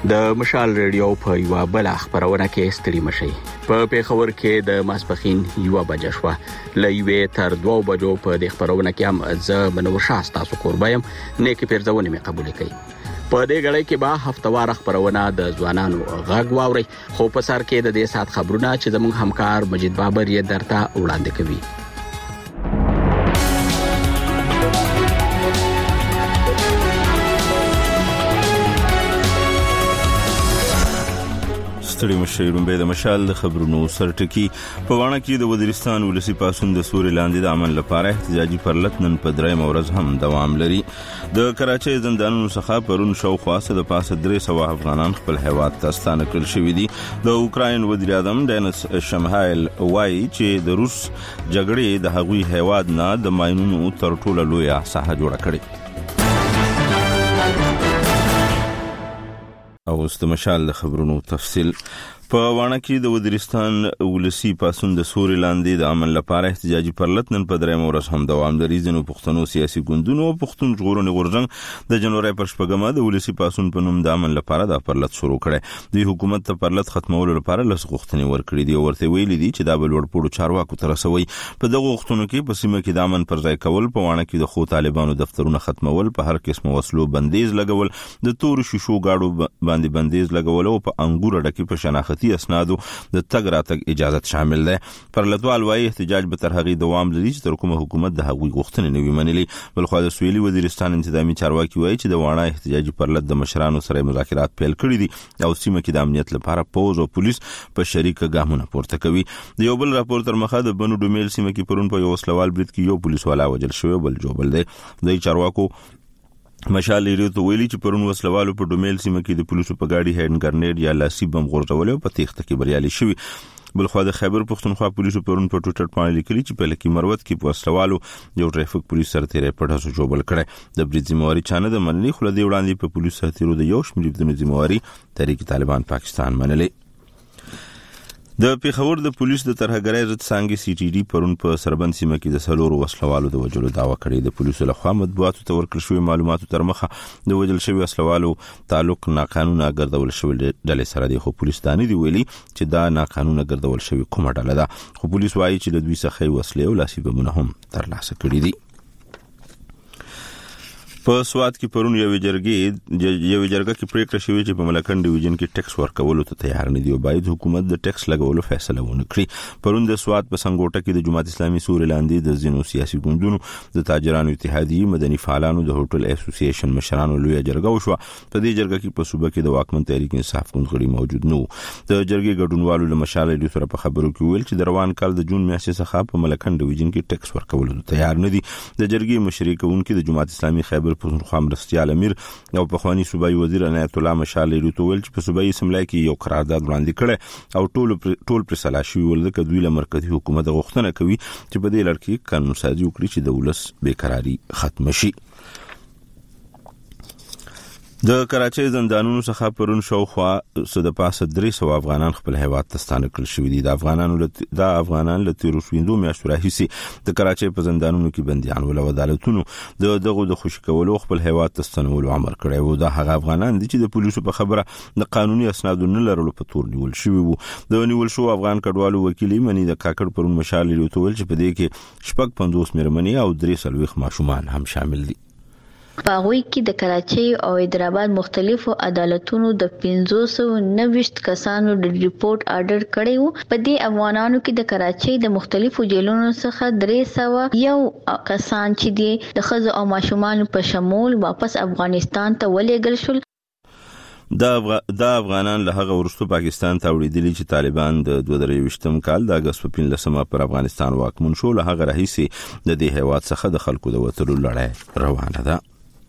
د مشال ریډیو په یو بل خبرونه کې ستړي مشي په پیښور کې د ماسپخین یو بجه شو لېوې تر 2 بجو په د خبرونه کې هم ز منور شاستا سو قربایم نیک پیرځونه می قبول کړي په دې غړې کې به هفتوار خبرونه د ځوانانو غږ واوري خو په سر کې د دې سات خبرونه چې زموږ همکار مجید بابر یې درته وړاندې کوي. ستړي مشرون به د مشال خبرونو سرټکی په وانه کې د وزیرستان ولسی پاسون د سوري لاندې د عمل لپاره احتجاجي پرلط نن په درې مورز هم دوام لري. د کراچۍ زندانونو څخه پرون شاوخوا د پاسه 300 افغانان خپل هیواد ته ستانه کړل شوی دي. د اوکراین وزیر اعظم ډینس شمهایل وایي چې د روس جګړې د هغوی هیواد نه د ماینونو تر ټولو لوی ساحه جوړه کړې. او استمشال خبرونو تفصیل په وانه کې د وزیرستان ولسی پاسون د سوري لاندې د عمل لپاره احتجاجي پرلط نن په درې مورز هم دوام لري. ځینو پښتنو سیاسي ګوندونو پښتون ژغورنې غورځنګ د جنوري پر شپږمه د ولسی پاسون په نوم د عمل لپاره د پرلط شروع کړي. د حکومت ته پرلط ختمولو لپاره لس غوښتنې ورکړي دي. ورته ویلي دي چې دا بل ورپوړو چارواکو تر رسوي. په دغه غوښتنو کې په سیمه کې د امن پر ځای کول، په وانه کې د خو طالبانو دفترونه ختمول، په هر قسم وسلو بندیز لګول، د تور شیشو گاډو باندې بندیز لګول او په انګور ډکی په شناختی اسنادو د تګ راتګ اجازه شامل ده. پرلطوال وايي احتجاج به تر هغې دوام لري چې تر کومه حکومت د هغوی غوښتنې نه وي منلي. بلخو د سویلي وزیرستان انتظامی چارواکي وايي چې د وانه احتجاجي پرلط د مشرانو سره مذاکرات پیل کړي دي او سیمه کې د امنیت لپاره پوز او پولیس په شریکه ګامونه پورته کوي. د یو بل راپور تر مخه د بنو ډومیل سیمه کې پرون په یو وسلوال برید کې یو پولیس والا وژل شوی بل جوبل دی. د چارواکو مشال ریډیو ته ویلي چې پرون وسلوالو په ډومیل سیمه کې د پولیسو په گاډي هډن ګرنیډ یا لاسي بم غورځول او په تېښته کې بریالي شوی. بلخو د خیبر پښتونخوا پولیسو پرون په ټویټر باندې لیکلي چې په لکی مروت کې په وسلوالو یو ټریفیک پولیس سره تیرې پټه جوړول کړي. د برید ذمہواری چانه د منلي خو د وړاندې په پولیسو سره تیرو د یو شمېر د ذمہواری تحریک طالبان پاکستان منلي. د پیښور د پولیس د ترهګرۍ ضد څانګې سی ټي ډي پرون په سربند سیمه کې د سلورو وسلوالو د وژلو دعوا کړې. د پولیسو لخوا مطبوعاتو ته ورکړل شوی معلوماتو تر مخه د وژل شوی وسلوالو تعلق ناقانونه ګرځول شوی ډلې سره دی، خو پولیس دانی دی ویلي چې دا ناقانونه ګرځول شوی کومه ډله ده. خو پولیس وايي چې د دوی څخه وسلې او لاسي بمونه هم ترلاسه کړي دي. په سواد کې پرون یو جرګه کې پریکړه شوې چې په ملکن ډیویژن کې ټیکس ورکولو ته تیار نه دی او باید حکومت د ټیکس لګولو فیصله ونه کړي. پرون د سواد په سنگوټه کې د جماعت اسلامي سوري لاندې د زینو سیاسي ګوندونو د تاجرانو اتحادیې، مدني فعالانو، د هوټل اسوسییشن مشرانو لوی جرګه وشوه. په دې جرګه کې په صوبه کې د واکمن تحریک انصاف ګوند غړي موجود نه وو. د جرګې ګډونوالو له مشال ریډیو سره په خبرو کې ویل چې د روان کال د جون میاشتې څخه په ملکن ډیویژن کې ټیکس ورکولو ته تیار نه دي. د جرګې مشري کوونکي د جماعت اسلامي خیبر پښتونخوا امیر او پخوانی صوبایي وزیر عنایت الله مشال ریډیو ویل چې په صوبایي اسمبلی کې یو قرارداد وړاندې کړي او ټول پر سلا شوی ولکه دوی له مرکزی حکومت غوښتنه کوي چې په دې لړ کې قانون سازي وکړي چې د ولس بیکراری ختم شي. د کراچۍ زندانونو څخه پرون شاوخوا د پاسه 300 افغانان خپل هیواد ته ستانه کړل شوي دي. د افغانان له تیرو شویندو میاشتو راهیسې د کراچۍ په زندانونو کې بندیان ول او عدالتونو دغه د خوشي کولو خپل هیواد ته ستنولو امر کړی و. دا هغه افغانان دي چې د پولیسو په خبره د قانوني اسنادو نه لرلو په تور نیول شوي وو. د نیول شو افغان کډوالو وکیل منی د کاکړ پرون مشال ریډیو ته ویل چې په دې کې 50 مېرمنې او 3 ماشومان هم شامل دي. باغوی کې د کراچۍ او حیدرآباد مختلفو عدالتونو د 590 کسانو د ریپورت آرډر کړی وو. په دې افغانانو کې د کراچۍ د مختلفو جیلونو څخه 301 کسان چې د ښځو او ماشومانو په شمول واپس افغانستان ته ولېږل شول. دا افغانان له هغه وروسته پاکستان ته وړاندې چې طالبان د 2023م کال د اگست په 15مه پر افغانستان واکمن شو. له هغه راهیسې د دې هیواد څخه د خلکو د وتلو لړۍ روانه ده.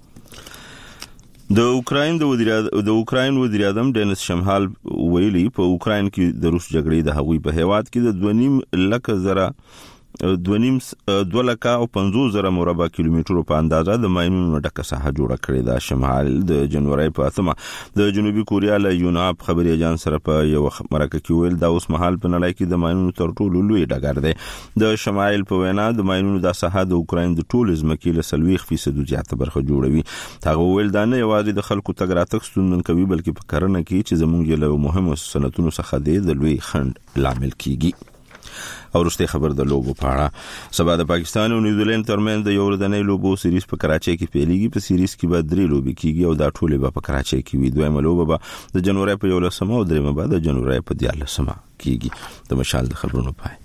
د اوکراین وزیر اعظم ډینس شمهال ویلي په اوکراین کې د روس جګړې د هغوی په هیواد کې د 2.5 لک زره 2,50,000 مربع کیلومترو په اندازه د ماینونو ډکه ساحه جوړه کړې ده. شمال د جنوري په 8 د جنوبي کوریا له یوناپ خبري اجانس سره په یو مرکه کې ویل دا اوس مهال په نړۍ کې د ماینونو تر ټولو لوی ډګر دی. د شمال په وینا د ماینونو د ساحه د اوکراین د ټول ځمکې له 40% زیاته برخه جوړوي. هغه ویل دا نه یوازې د خلکو تګ راتګ ستونزمن کوي بلکې په کرنه کې چې زموږ له مهمو صنعتونو څخه دی د لوی خنډ لامل کیږي. او وروسته خبر د لوبو په اړه. سبا د پاکستان او نیوزیلند ترمنځ د یو ورځنۍ لوبو سیریز په کراچۍ کې پیلېږي. په سیریز کې به 3 لوبې کیږي او دا ټولې به په کراچۍ کې وي. دویمه لوبه به د جنوري په 11 او دریمه به د جنوري په 14 کیږي. د مشال د خبرونو پای.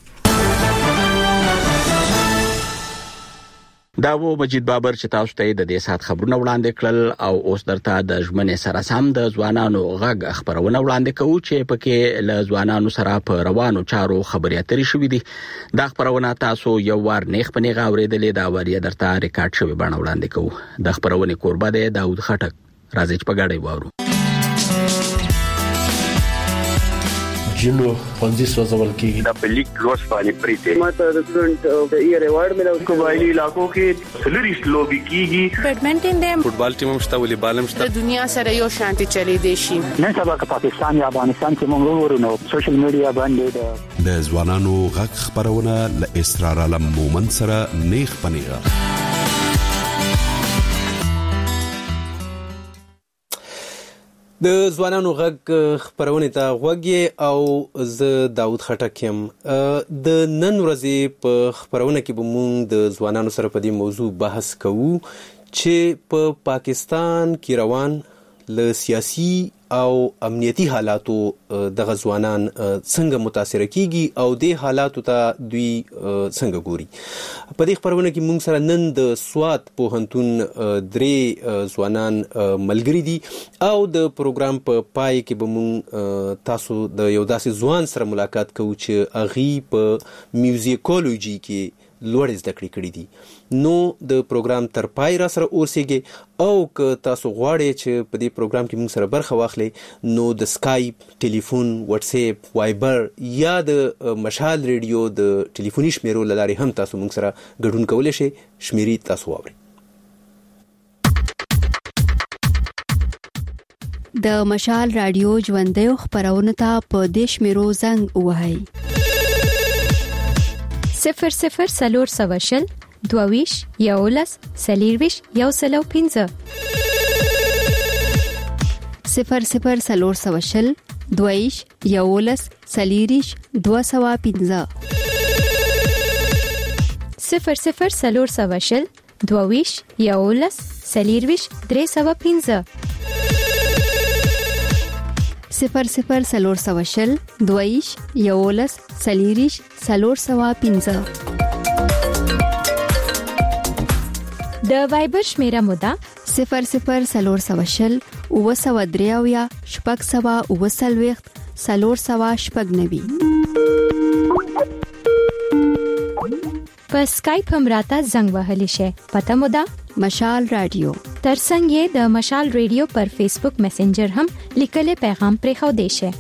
دا و مجید بابر چې تاسو ته د دې سات خبرونه وړاندې کړل او اوس درته د ژمنې سره سم د ځوانانو غږ خبرونه وړاندې کوو چې پکې له ځوانانو سره په روانو چارو خبرې اترې شوې دي. دا خبرونه تاسو یو وار نیغ په نیغ اوریدلې دا وریه درته ریکارډ شوی بڼه وړاندې کوو. د خبرونه کوربه دی داود خټک. راځي چې په ګډه وورو. جنو پنځه سوځول کېږي دا په لیک لوس باندې پریته ماته د سټوډنټ د ایئر ایوارډ ملو قبایلی علاقو کې سلریس لوبي کیږي. بیډمنټن دی، فوټبال ټیم مشته، والیبال مشته. د دنیا سره یو شانتي چلی دی شي. نن سبا که پاکستان یا افغانستان کې موږ ورونو سوشل میډیا باندې د ځوانانو غږ خبرونه ل اسرار علم مومن سره نیغ پنیغه. د ځوانانو غږ خبرونه ته غوږی او زه داود خټک یم. د نن ورځې په خبرونه کې به موږ د ځوانانو سره په دې موضوع بحث کوو چې په پاکستان کې روان له سیاسي او امنیتي حالاتو دغه ځوانان څنګه متاثر کیږي او د حالاتو ته دوی څنګه ګوري. په دې خبرونه کې موږ سره نن د سوات پوهنتون 3 ځوانان ملګری دي او د پروګرام په پای کې به موږ تاسو د یو داسې ځوان سره ملاقات کوو چې اغي په میوزیکولوژي کې لوړ زده کړې دي. نو د پروګرام تر پای را سره اوسېږي او که تاسو غواړئ چې په دې پروګرام کې موږ سره برخه واخلئ نو د سکایپ، ټلیفون، واتس اپ، وایبر یا د مشال ریډیو د ټلیفوني شمیرو له لارې هم تاسو موږ سره ګډون کولی شئ. شمیرې تاسو واورئ. د مشال رادیو ژوندۍ خبرونه ته په دې شمیرو زنګ ووهئ. 00 سلور سواشل 22 11 سلیرویش 105 00 سلور سواشل 22 11 سلیریش 205 00 سلور سواشل 22 11 سلیرویش 305 00 سلور سواشل 22 11 سلیریش 305 د وایبر شمیره مودا 00 سلور سواشل 903 شپږ سوا 9 سلور سوا شپږ 90 په سکایپ هم راته زنګ وهلی شي. پته مودا مشال رادیو. ترڅنګ یې د مشال ریډیو پر فیسبوک میسنجر هم لیکلي پیغام پرې خو دی شي.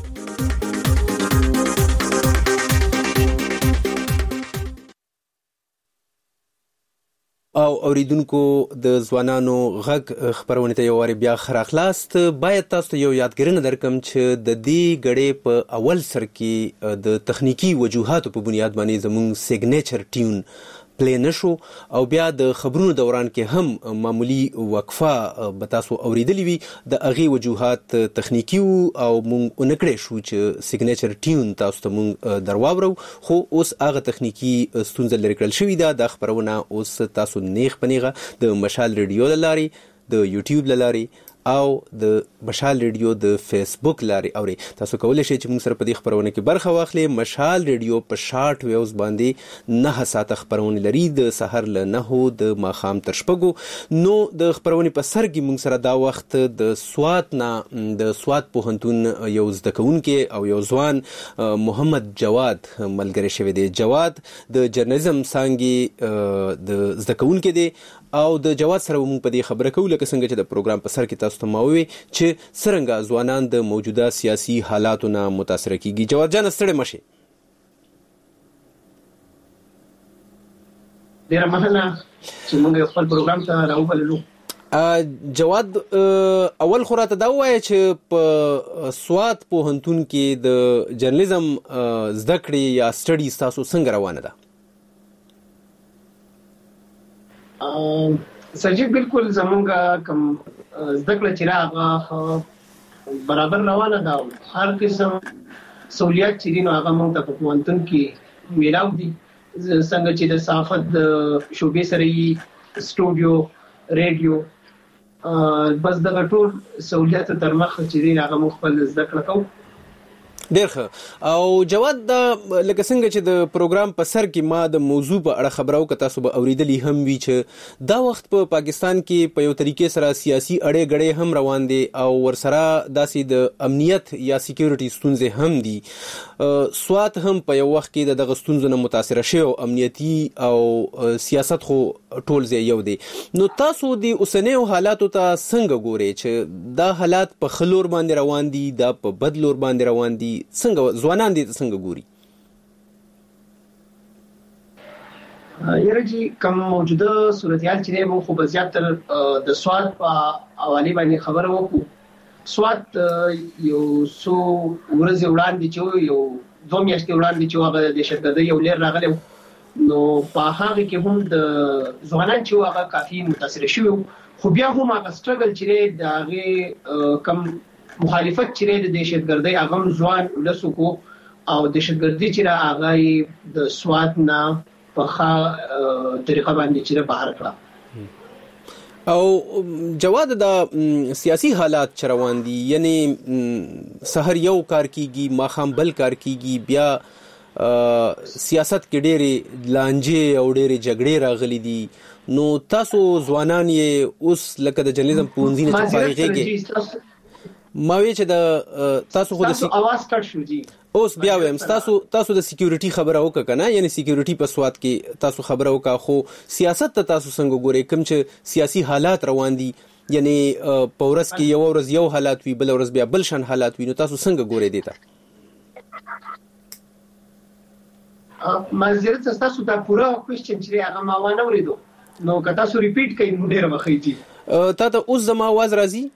او اوریدونکو د ځوانانو غږ خبرونه ته یو واری بیا خراخلاست. باید تاسو یو یادګرنه درکم چې د دې غړې په اول سر کې د تخنیکی وجوهاتو په بنیاد باندې زموږ سیګنیچر ټیون پلی نشو او بیا د خبرونو دوران کې هم معمولی وقفه به تاسو اوریدلی وي. د اغي وجوهات تخنیکی او مونږ اونکړې شو چې سیګنیچر ټیون تاسو ته مونږ درواورو خو اوس هغه تخنیکی ستونزه لري کړل شوې ده. د خبرونه اوس تاسو نیغ پنیغه د مشال ریډیو لاري، د یوټیوب لاري او د مشال ریډیو د فیسبوک لاري اوري. تاسو کولای شئ چې موږ سره په دې خبرونه کې برخه واخلئ. مشال ریډیو په شارټ ویوز باندې 9 ساعته خبرونه لري د سحر له 9 د ماخام تر 6. نو د خبرونه په سر کې موږ سره دا وخت د سوات نه د سوات پوهنتون یو زده کوونکی او یو ځوان محمد جواد ملګری شوی دی. جواد د جرنالیزم څانګې د زده کوونکی دی او د جواد سره موږ په دې خبره کوو لکه څنګه چې د پروګرام په سر کې تاسو ته ماوي چې څنګه ځوانان د موجوده سیاسي حالاتو نه متاثر کیږي. جواد جان ستړي مشه. ډیره مننه چې موږ خپل پروګرام ته راوبللو. جواد اول خو راته دا وایي چې په سوات پوهنتون کې د جرنالیزم زده کړې یا سټډي تاسو څنګه روانه ده؟ سرجیت بالکل زمونږ کوم زده کړه چې هغه برابر روانه ده. هر قسم سہولیات چې دي نو هغه موږ ته په پوهنتون کې میلاو دي. څنګه چې د صحافت شعبې سره یې سټوډیو ریډیو بس دغه ټول سہولیات تر مخ چې دي هغه موږ خپل زده کړه کوو. ډېر ښه. او جواد دا لکه څنګه چې د پروګرام په سر کې ما د موضوع په اړه خبرو که تاسو به اوریدلی هم وي چې دا وخت په پاکستان کې په یو طریقې سره سیاسي اړې غړې هم روان دي او ورسره داسې د امنیت یا سکیورټي ستونزې هم دي. سوات هم په یو وخت کې دغه ستونزو نه متاثره شوی او امنیتي او سیاست خو ټول ځای یو دی. نو تاسو د اوسنیو حالاتو ته څنګه ګورئ چې دا حالات په ښه لور باندې روان دي دا په بد لور باندې روان دي؟ څنګه ځوانان دې څنګه ګوري؟ یاره جی کوم موجوده صورتحال چې دی موږ خو به زیاتر د سوات په حواله باندې خبره وکړو. سوات یو څو ورځې وړاندې چې یو 2 میاشتې وړاندې چې هغه د دهشتګردۍ یو لیر راغلی نو په هغه کې هم د ځوانان چې هغه کافي متاثر شوي خو بیا هم هغه سټرګل چې د هغه کم مخالفت چې د دهشتګردۍ هغه ځوان ولسو او دهشتګردي چې هغه د سوات نه په ښه طریقه باندې چې بهر کړه. او جواد دا سیاسی حالات چې روان دي یعنی سحر یو کار کیږي ماخام بل کار کیږي بیا سیاست کې ډېرې لانجې او ډېرې جګړې راغلي دي. نو تاسو ځوانان یې اوس لکه د جرنالیزم پوهنځي نه چې فارغېږئ ما وی چې د تاسو خو د اواز کټ شو جی اوس بیا ویم تاسو د سکیورټي خبره وکړه کنه یعنی سکیورټي په سواد کې تاسو خبره وکړه خو سیاست ته تاسو څنګه ګورئ کوم چې سیاسي حالات روان دي یعنی په ورځ کې یو ورځ یو حالات وي بل ورځ بیا بل شان حالات وي نو تاسو څنګه ګورئ دیتا؟ معذرت تاسو دا پورا کوېسچن چې هغه ما وانه وریدو نو که تاسو ریپیټ کړئ نو ډیر مخېږي. تا ته اوس زما आवाज راځي؟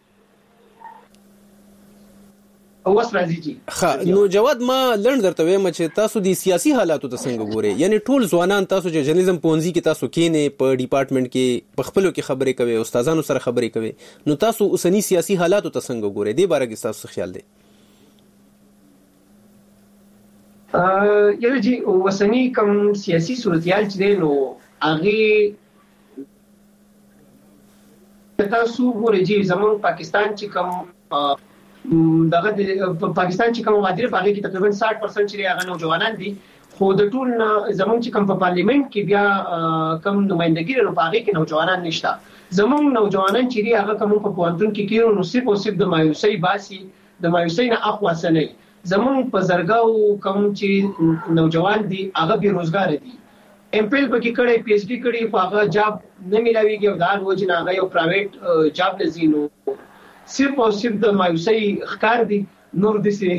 اوس راځي جی. نو جواد ما لړ درته وایم چې تاسو د سیاسي حالاتو ته څنګه ګورئ یعنی ټول ځوانان تاسو چې جرنالیزم پوهنځي کې تاسو کېنه په ډپارټمنټ کې په خپلو کې خبرې کوي استادانو سره خبرې کوي نو تاسو اوسنی سیاسي حالاتو ته څنګه ګورئ دې باره کې تاسو خیال دی؟ یاره جی اوسنی کوم سیاسي صورتحال چې دی نو هغه تاسو ګورئ جی زموږ پاکستان چې کوم دغه پاکستان چې کوم وادي په هغه کې تقریبا 60% چې هغه نوجوانان دي خو د ټول زموږ چې کوم په پارلیمنت کې بیا کوم نمائندګي لري په هغه کې نوجوانان نشته. زموږ نوجوانان چې هغه کوم په پوهنتون کې کېرو نو صرف او صرف د مایوسۍ باسي د مایوسۍ نه اخوا سنئ. زموږ په زرګاو کوم چې نوجوان دي هغه بیروزګار دي ایم پی ایل پکې کړي پی ایچ ډي کړي خو هغه جاب نه ملایويږي او دا وجه نه هغه یو پرایویټ جاب لزینو صرف او صرف د مایوسۍ ښکار دي نور د سي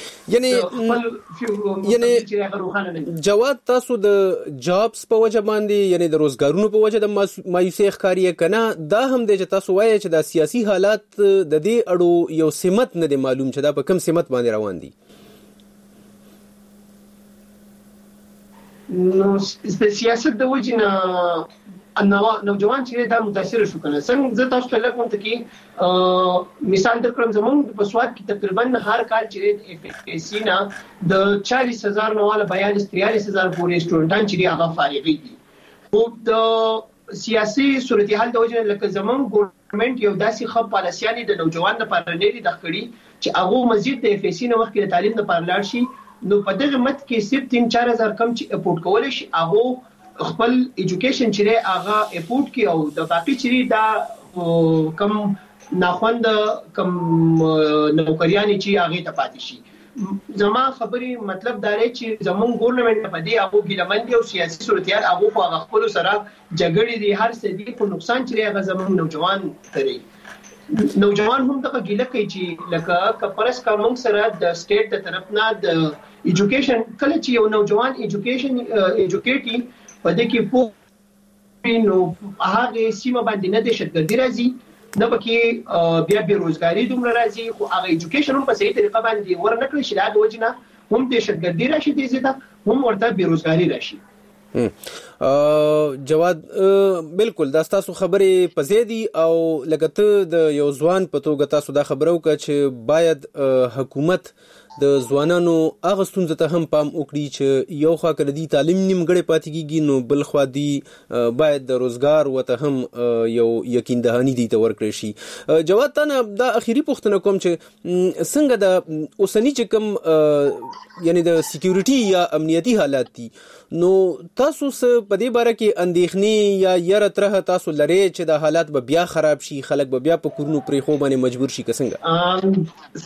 یعنی جواد تاسو د جابس په وجه باندې یعنی د روزګارونو په وجه د مایوسۍ ښکاری کنه دا هم د چې تاسو وایي چې د سیاسي حالات د دې اړو یو سمت نه دی معلوم چې دا په کم سمت باندې روان دي؟ نو د سیاست د وجه نه نوجوان چې دا متاثر شو کنه څنګه زه تاسو ته لکه ته کې مثال درکړم زمونږ په سواد کې تقریبا هر کال چې اف ای سی نه د 40000 نو والا 43000 پورې سټوډنټان چې هغه فارغ دي او د سیاسي صورتحال د وجه لکه زمونږ ګورنمنت یو داسې خپ پالیسیاني د نوجوان لپاره نه دي د خړی چې هغه مزید د اف ای سی نه وخت د تعلیم لپاره لاړ شي نو په دغه مت کې صرف 3-4000 کم چې اپورټ کول شي هغه خپل ایجوکیشن چې هغه اپورټ کی او د باقي چې دا کم ناخوند کم نوکریانی چې هغه ته پاتې شي زما خبري مطلب دا دی چې زمون ګورنمنت په دې هغه ګلمند او سیاسي صورتحال هغه په خپل سره جګړې دي هر څه دي په نقصان چې هغه زمون نوجوان کوي نوجوان هم دغه ګیله کوي چې لکه کپرس کوم سره د سټیټ د طرف نه د ایجوکیشن کله چې یو نوجوان ایجوکیشن ایجوکیټي په دې کې نو هغه سیمه باندې نه دهشتګردي راځي نه پکې بیا بیروزګاری دومره راځي خو هغه ایجوکیشن هم په صحیح طریقه باندې ورنکړي شي دا د وجنه هم دهشتګردي راشي دې زیاته هم ورته بیروزګاری راشي. جواد بالکل دا تاسو خبرې پزې دي او لکه د یو ځوان په توګه تاسو دا خبرو وکړه چې باید حکومت د ځوانانو هغه ستونزې ته هم پام وکړي چې یو خوا کړه دي تعلیم نیمګړی پاتې کیږي نو بل خوا دي باید د روزګار وته هم یو یقین دهانی دي ته ورکړي شي. جواد تنه دا اخیری پوښتنه کوم چې څنګه د اوسنی چې کوم یعنی د سکیورټي یا امنیتي حالات دي نو تاسو څه په دې باره کې اندېښنې یا یره ترخه تاسو لري چې د حالات به بیا خراب شي خلک به بیا په کورونو پرې خو باندې مجبور شي څنګه؟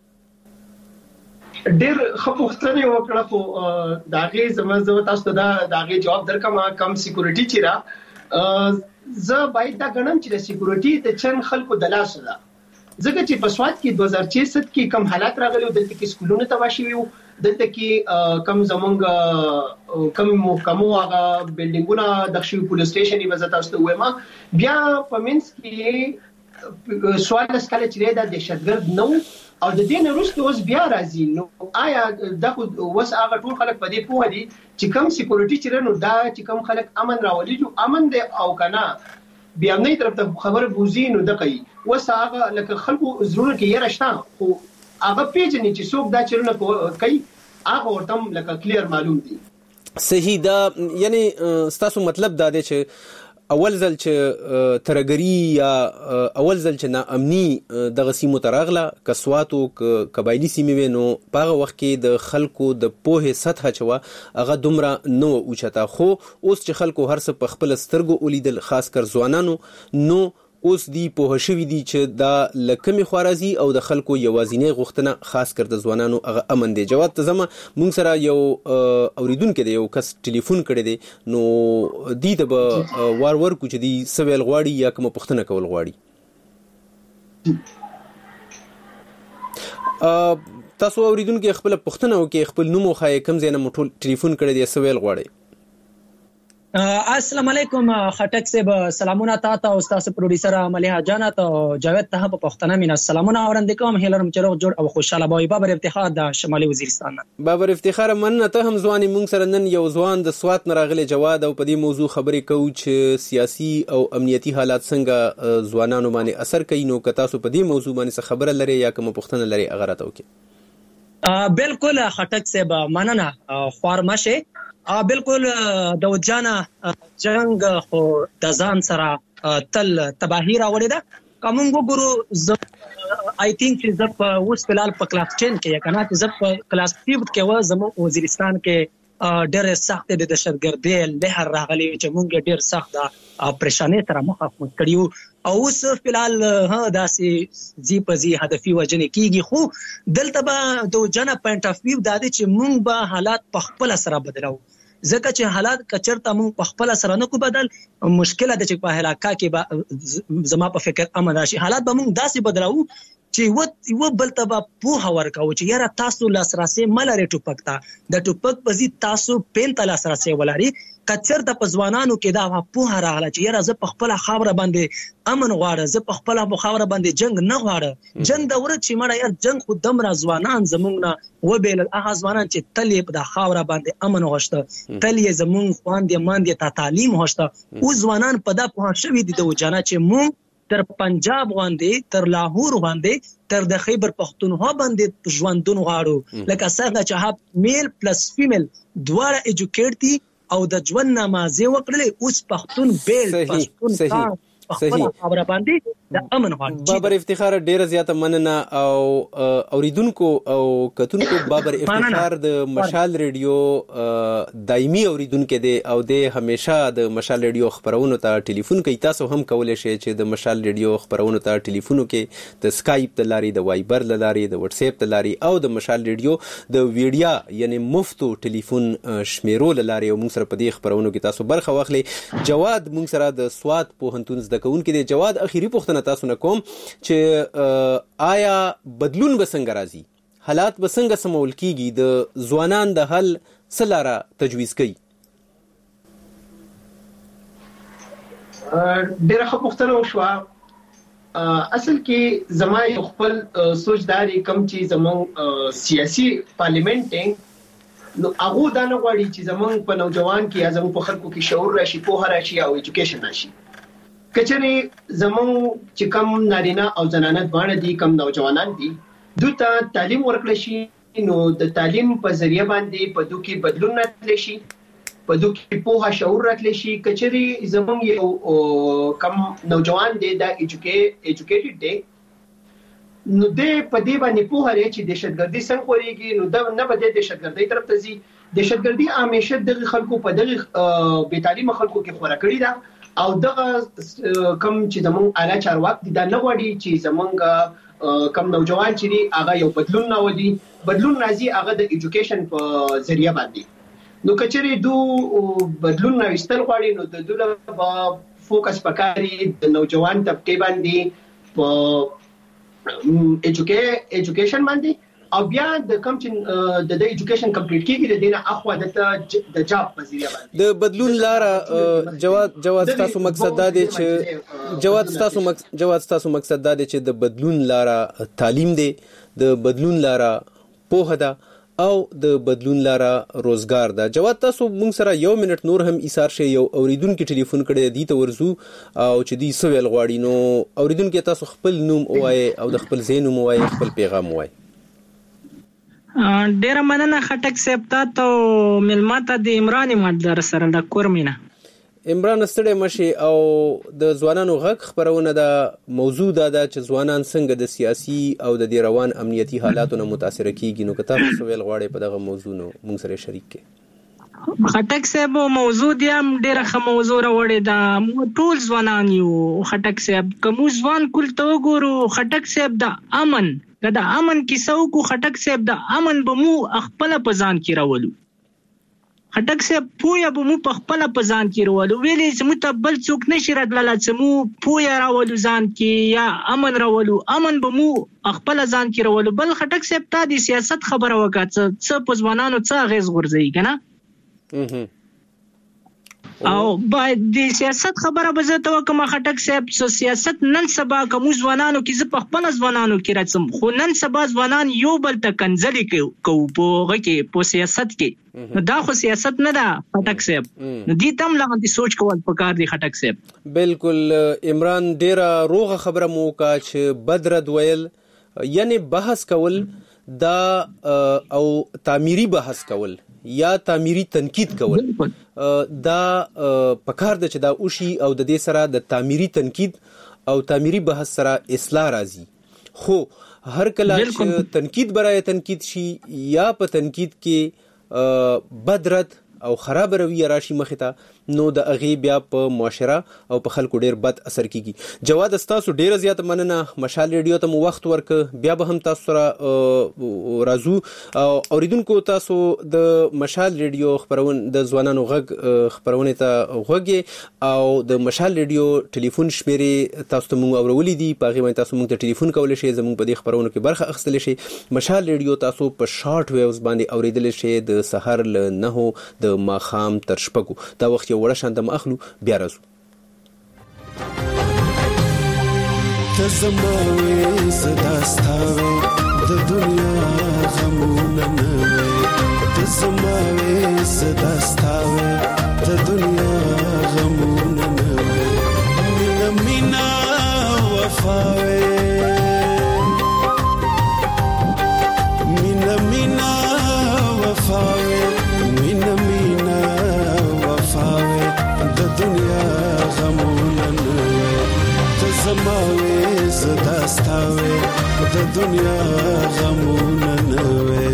ډېر خپوښتنه وکړه خو دا غي زموږ تاسو ته دا غي جواب درکم کم سکیورټي چې را زه باید دا غنم چې د سکیورټي ته چن خلکو د لاس ده ځکه چې په سواد کې 2066 کې کم حالات راغلي او دلته کې سکولونه تباه شوي وو دلته کې کم زمونږ کم محکمو هغه بلډینګونه د شوی پولیس سټیشن یې وزت تاسو وایم بیا په منځ کې سوال اسکاله چې دا دهشتګرد نو او د دې نه وروسته اوس بیا راځي نو آیا دا اوس هغه ټول خلک په دې پوه دي چې کم سکیورټي چې نو دا چې کم خلک امن راولي جو امن دی او کنه بیا نه طرف ته خبر بوزي نو د کوي اوس هغه لکه خلکو زړونه کې یې راشته خو هغه پیژنې چې څوک دا چرونه کوي هغه ورته لکه کلیر معلوم دي. صحیح دا یعنی ستاسو مطلب دا دی چې اول ځل چې ترګری یا اول ځل چې نا امني د غسیمو تراغله کسواتو قبایلی سیمه نو په وخت کې د خلکو د پوهه سطح چوا هغه دومره نو اوچتا خو اوس چې خلکو هر څه په خپل سترګو ولیدل خاص کر ځوانانو نو اوس دی په شوی دی چې دا لکمې خوارازي او د خلکو یوازینی غوښتنه خاص کر د ځوانانو هغه امن دی. جواد ته زما مونږ سره یو اوریدونکو دی یو کس ټلیفون کړی دی نو دی ته به وار کو چې دی سویل غواړي یا کوم پوښتنه کول غواړي. تاسو اوریدونکو خپل پوښتنه وکي خپل نوم خو کم زینه مټول ټلیفون کړی دی سویل غواړي. السلام علیکم خټک صاحب سلامونه تاسو او تاسو پروډوسر مليحه جان ته جاوید ته په پښتنه مینا سلامونه اورند کوم هیلرم چروغ جوړ او خوشاله بوي بابر افتخار د شمالي وزیرستان بابر افتخار من ته هم ځواني مونږ سره نن یو ځوان د سوات نه راغلي جواد او په دې موضوع خبرې کوو چې سیاسي او امنیتي حالات څنګه ځوانانو باندې اثر کوي نو که تاسو په دې موضوع باندې خبره لري یا کوم پښتنه لري هغه راته وکړي. بالکل خټک صاحب مننه خورمشه بالکل د وجانا جنگ خو د ځان سره تل تباہی راوړی دا کوم وګورو آی تھنک چې زپ اوس فلال په کلاس 10 کې کنه چې زپ کلاس 5 کې و زمو وزیرستان کې ډېر سخت د دهشتګردي لهر راغلی چې مونږ ډېر سخت د پریشانې سره مخامخ کړیو او اوس فلال داسې زی پزی هدفي وجنې کیږي خو دلته به د جنا پوینټ اف ویو د دې چې مونږ به حالات په خپل سره بدلو ځکه چې حالات کچرته مونږ په خپل سره نه کو بدل مشکله ده چې په هلاکا کې زما په فکر امن راشي حالات به مونږ داسې بدلو چې و بل تبا په ورکاو چې یاره تاسو لاسرسي ملاري ټوپک تا د ټوپک په زی تاسو پین تل لاسرسي ولاري کچر د پزوانانو کې دا په راغله چې یاره ز په خپل خاوره باندې امن غواړه ز په خپل خاوره باندې جنگ نه غواړه جنگ د ورته چې مړه یار جنگ خو دم را ځوانان زمونږ نه و بیل هغه ځوانان چې تلې په خاوره باندې امن غوښته تلې زمونږ خواندې ماندې ته تعلیم غوښته او ځوانان په دا په شوي دي د وجانا چې مونږ تر پنجاب باندې تر لاهور باندې تر د خیبر پختونخوا باندې ژوندون غواړو لکه څنګه چې میل پلس فیمیل دواړه ایجوکیټ دي او د ژوند نمازه وکړلې اوس پختون بیل پختون صحیح خبره باندې د امن غواړي. بابر افتخار ډیره زیاته مننه او اوریدونکو او کتونکو بابر افتخار د مشال ریډیو دایمي اوریدونکو دی او د همیشه د مشال ریډیو خبرونو ته ټلیفون کوي تاسو هم کولای شئ چې د مشال ریډیو خبرونو ته ټلیفون کې د سکایپ د لاري د وایبر د لاري د واتس اپ د لاري او د مشال ریډیو د ویډیا یعنی مفتو ټلیفون شمیرو د لاري او موږ سره په دې خبرونو کې تاسو برخه واخلئ. جواد موږ سره د سوات پوهنتون زده کوونکی دی. جواد اخیری پوښتنه تاسو نه کوم چې آیا بدلون به څنګه راځي حالات به څنګه سمول کیږي د ځوانان د حل سلاره تجویز کوي؟ ډېر ښه پوښتنه وشوه. اصل کې زما یو خپل سوچ داري کوم چې زموږ سیاسي پارلیمنت نو هغه دا نه غواړي چې زموږ په نوجوان کې ازمو په خلکو کې شعور راشي، پوهه راشي او ایجوکیشن راشي. کچري زموږ چې کم نارینه او زنانه دواړه دي، کم نوجوانان دي، دوی ته تعلیم ورکړل شي، نو د تعلیم په ذریعہ باندې په دوی کې بدلون راتلی شي، په دوی کې پوهه شعور راتلی شي. کچري زموږ یو کم نوجوان دی دا ایجوکیټډ دی، نو د پدې باندې پوهه لري چې دهشتګردي څنګه خوريږي، نو دا نه بده دهشتګردي طرف ته ځي. دهشتګردي همیشه د خلکو په دغه بې تعلیم خلکو کې خورا کړی دا، او دغه کم چې زموږ اعلی چارواک دي دا نه غواړي چې زموږ کم نوجوان چې هغه یو بدلون راوړي. بدلون راځي هغه د ایجوکیشن په ذریعہ باندې. نو کچري دو بدلون راوستل غواړي، نو د دوی په فوکس پکاري د نوجوان طبقه باندې په ایجوکیشن باندې، او بیا د کم چې د ایجوکیشن کمپلیټ کیږي د دینه اخوا د جاب په ذریعہ باندې د بدلون لار. جواد تاسو مقصد دا دی چې د بدلون لار تعلیم دی، د بدلون لار پوهه ده، او د بدلون لاره روزګار ده. جواد تاسو موږ سره یو منټ نور هم ایثار شي. یو اوریدونکو ټلیفون کړی دی ته ورزو او چې دی سویل غواړي، نو اوریدونکو تاسو خپل نوم اوای او د خپل ځای نوم اوای، خپل پیغام اوای. ډیر مننه خټک صاحب تاسو ملماته د عمران مدر سره د کورمینه. عمران ستړی مشي او د ځوانانو غږ خبرونه د موضوع دا ده چې ځوانان څنګه د سیاسي او د روان امنیتي حالاتو نه متاثر کیږي. نو کتاب سویل غواړي په دغه موضوع نو موږ سره شریک کړي. خټک صاحب موضوع دی هم ډیره ښه موضوع راوړې ده. ټول ځوانان یو خټک صاحب، کوم ځوان کول ته وګورو خټک صاحب د امن کیسه وکړو. خټک صاحب د امن به مو خپل په ځان کې راولو. خټک صاحب پویا به مو په خپل په ځان کې راولو. ویلې چې مو ته بل څوک نشي راتللی چې مو پویا راولو ځان کې یا امن راولو. امن به مو خپل ځان کې راولو. بل خټک صاحب ته د سیاست خبره وکړه څه په ځوانانو څه اغیز غورځوي کنه، او باید د سیاست خبره به زه ته وکړم خټک صاحب. سیاست نن سبا کوم ځوانانو کې زه په خپل ځوانانو کې راځم، خو نن سبا ځوانان یو بل ته کنځلې کوو په سیاست کې. دا خو سیاست نه ده خټک صاحب. دې تم لغونتي سوچ کول پکار دی خټک صاحب. بالکل عمران ډیره روغه خبره مو کا چې بدرد ویل یعنی بحث کول دا او تعمیری بحث کول یا تعمیری تنقید کول دا پکار ده چې دا اوشي او د دې سره د تعمیری تنقید او تعمیری بحث سره اصلاح راځي. خو هر کله چې تنقید برای تنقید شي یا په تنقید کې بدرت او خراب رویه راشي مخې ته، نو د اغه بیا په معاشره او په خلکو ډیر بد اثر کیږي. جواد تاسو ډیر زیات مننه. مشال ریډیو ته مو وخت ورک، بیا به هم تاسو سره راځو. اوریدونکو تاسو د مشال ریډیو خبرونه د ځوانانو غږ خبرونه ته غوږی او د مشال ریډیو ټلیفون شمیرې تاسو ته مو اورولې دي، په هغه باندې تاسو مونږ ته ټلیفون کولای شئ، زموږ په دې خبرونو کې برخه اخیستل شئ. مشال ریډیو تاسو په شارټ ویوز باندې اوریدل شئ د سحر ل 9 د ماخام تر شپږو. دا وخت یو وړه شاندم اخلو، بیا راځو. تزموي صدا ستاوي د دنیا غمونه نه وي. تزموي صدا ستاوي د دنیا غمونه نه وي. مینا وفاوي مینا وفاوي زماوي زدا ستاوي د دنیا غمونه نه وي.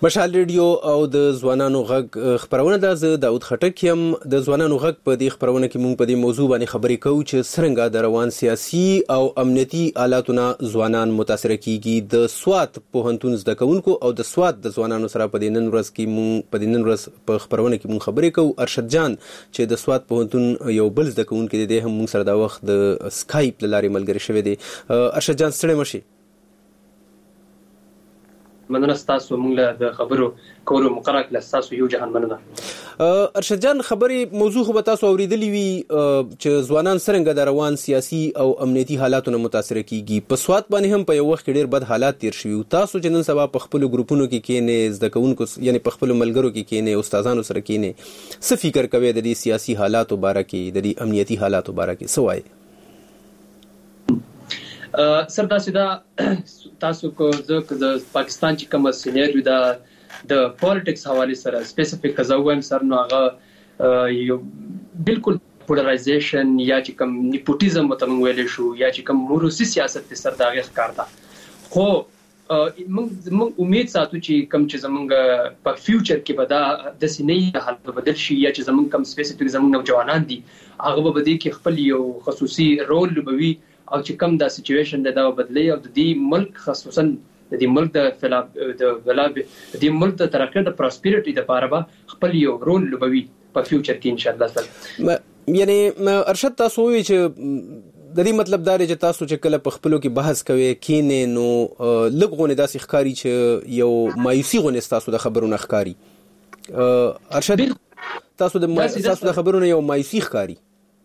مشال ریډیو او د ځوانانو غږ خبرونه ده. زه داود خټک یم. د ځوانانو غږ په دې خبرونه کې موږ په دې موضوع باندې خبرې کوو چې څرنګه د روان سیاسي او امنیتي حالاتونه ځوانان متاثر کیږي. د سوات پوهنتون زده کوونکو او د سوات د ځوانانو سره په دې نن ورځ په خبرونه کې موږ خبرې کوو. ارشد جان چې د سوات پوهنتون یو بل زده کوونکی دی هم موږ سره دا وخت د سکایپ له لارې ملګری شوی دی. ارشد جان ستړی مشي. مننه تاسو موږ د خبرو کولو مقرره کړل. تاسو یو جهان مننه. ارشد جان خبرې موضوع خو به تاسو اوریدلی وي چې ځوانان څرنګه د روان سیاسي او امنیتي حالاتونو متاثر کیږي. په سوات باندې هم په یو وخت کې ډیر بد حالات تیر شوي. تاسو چې نن سبا په خپل ګروپونو کې کېنې زده کوونکو یعنی په خپل ملګرو کې کېنې استادانو سره کېنې څه فکر کوي د دې سیاسي حالاتو باره کې د دې امنیتي حالاتو باره کې څه وایي؟ سر تاسو کو د پاکستان چې کوم سینریو د پالیټکس حواله سره سپیسیفیک کزاوم سر نو هغه یو بالکل پولرایزیشن یا چې کوم نیپوټیزم وته ویل شو یا چې کوم موروثي سیاست سره داغه ښکار ده. خو موږ امید ساتو چې کوم چې زمونږ په فیوچر کې به دا د سینې حالت بدل شي یا چې زمونږ کوم سپیسیفیک زمونږ نوجوانان دي هغه به دې کې خپل یو خصوصي رول لوبوي او چې کوم دا سچويشن دا بدلی او د دې ملک خصوصا د دې ملک د دې ملک د ترقی د پراسپریټي د لپاره به خپل یو رول لوبوي په فیوچر کې ان شاء الله تعالی. یعنی ارشد تاسو وی چې د دې مطلب دا دی چې تاسو چې کله په خپلو کې بحث کوي کینې نو لګونه داسې ښکاری چې یو مایوسی غونې تاسو د خبرونو ښکاری. ارشد تاسو د خبرونو یو مایوسی ښکاری.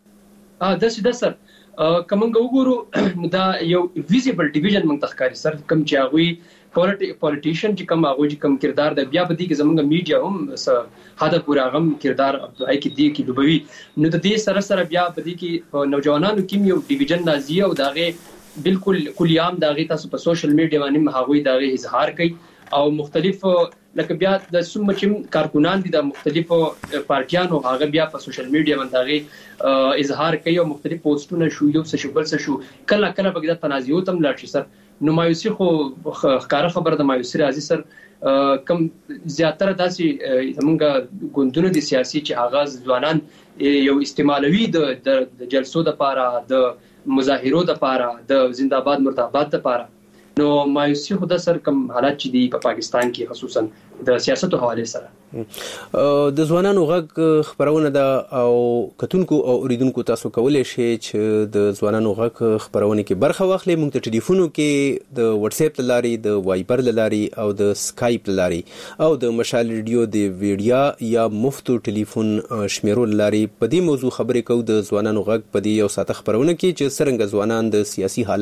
دا سر کومنګ وګورو دا یو ویزیبل ډیویژن موږ تخکاری سر کوم چې هغه پولیټیشن چې کوم هغه چې کوم کردار د بیا بدی کې زمونږ میډیا هم هدا پورا غم کردار ای کې دی کې لوبوي نو د دې سره بیا بدی کې نوجوانانو کې یو ډیویژن نازي او داغه بالکل کلیام داغه تاسو په سوشل میډیا باندې هغه داغه اظهار کوي او مختلف لکه بیا د سوم چې کارکونان دي د مختلفو پارټیانو هغه بیا په سوشل میډیا باندې اظهار کوي او مختلف پوسټونه شو یو څه بل څه شو کله په د تنازعات هم لاړ شي سر. نو مایوسی خو ښکاره خبره د مایوسی راځي سر. کم زیاتره داسې زمونږ ګوندونه دي سیاسي چې آغاز ځوانان یو استعمالوي د جلسو د لپاره د مظاهرو د لپاره د زنده‌باد مرتهباد د لپاره. نو مایوسی خو د سر کم حالات چې دی په پاکستان کې خصوصا د سیاستو حواله سره د ځوانانو غږ خبرونه ده او کتونکو او اوریدونکو تاسو کولای شئ چې د ځوانانو غږ خبرونه کې برخه واخلئ. موږ ته ټلیفونو کې د واتس اپ لاري د وایبر لاري او د سکایپ لاري او د مشال ریډیو د ویډیا یا مفتو ټلیفون شمیرو لاري په دې موضوع خبرې کوو د ځوانانو غږ په دې یو ساته خبرونه کې چې څرنګه ځوانان د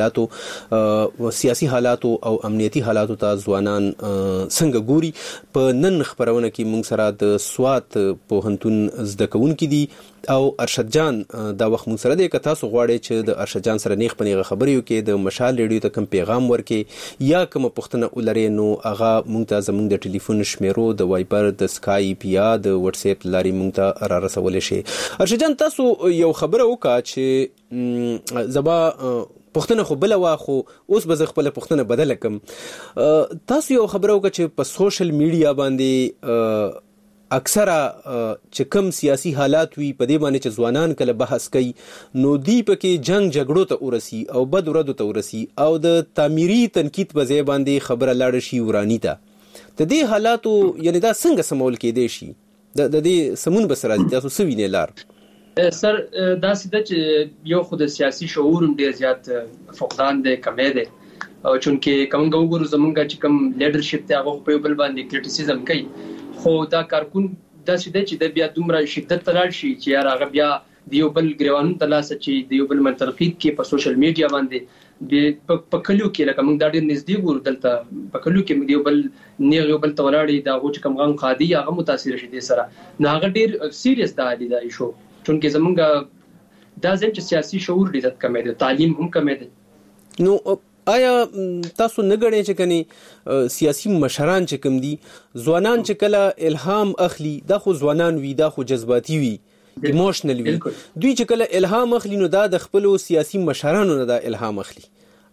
سیاسي حالاتو او امنیتي حالاتو ته ځوانان څنګه ګوري. په نن خبرونه کې موږ سره د سوات پوهنتون زده کوونکي دي او ارشد جان دا وخت موږ سره دی که تاسو غواړئ چې د ارشد جان سره نیغ په نیغه خبرې وکړئ د مشال ریډیو ته کوم پیغام ورکړئ یا کومه پوښتنه ولرئ نو هغه موږ ته زموږ د ټلیفون شمیرو د وایبر د سکایپ یا د واتس اپ لارې موږ ته را رسولی شئ. ارشد جان تاسو یو خبره وکړه چې زبا پښتنه خو بل واخو اوس به خپل پښتنه بدل کم. تاسو یو خبره وکړه چې په سوشل میډیا باندې اکثره چې کم سیاسي حالات وي په دې باندې چې ځوانان کله بحث کوي نو دی پکې جنگ جګړو ته ورسی او بد ردو ته ورسی او د تعمیري تنقید په ځای باندې خبره لاړ شي ورانی ته. د دې حالاتو یعنی دا څنګه سمول کېدای شي؟ د دې سمون بسره تاسو سوینه لار سر دا سیده چې یو خود سیاسي شعور ډیر زیات فقدان دی کمې دی او چونکه کوم وګورو زمونږ چې کوم لیډرشپ ته هغه په بل باندې کریټیسیزم کوي خو دا کارکون دا سیده چې د بیا دومره شدت تلل شي چې هغه بیا دیو بل ګریوانو تلاسه چې دیو بل منتقید کې په سوشل میډیا باندې په کلیو کې لکه موږ دا ډیر نږدې ګورو دلته په کلیو کې دیو بل نیغه بل تولاړي دا غوښ کوم غن خادي هغه متاثر شي دي سره نو هغه ډیر سیریس دی دا ایشو چونکه زمونږ دا ځکه چې سیاسي شعور ډیر کم دی تعلیم هم کم دی. نو آیا تاسو نه غواړئ چې کني سیاسي مشران چې کوم دي ځوانان چې کله الهام اخلي دا خو ځوانان وي دا خو جذباتي وي ایموشنل وي دوی چې کله الهام اخلي نو دا د خپل سیاسي مشرانو نه دا الهام اخلي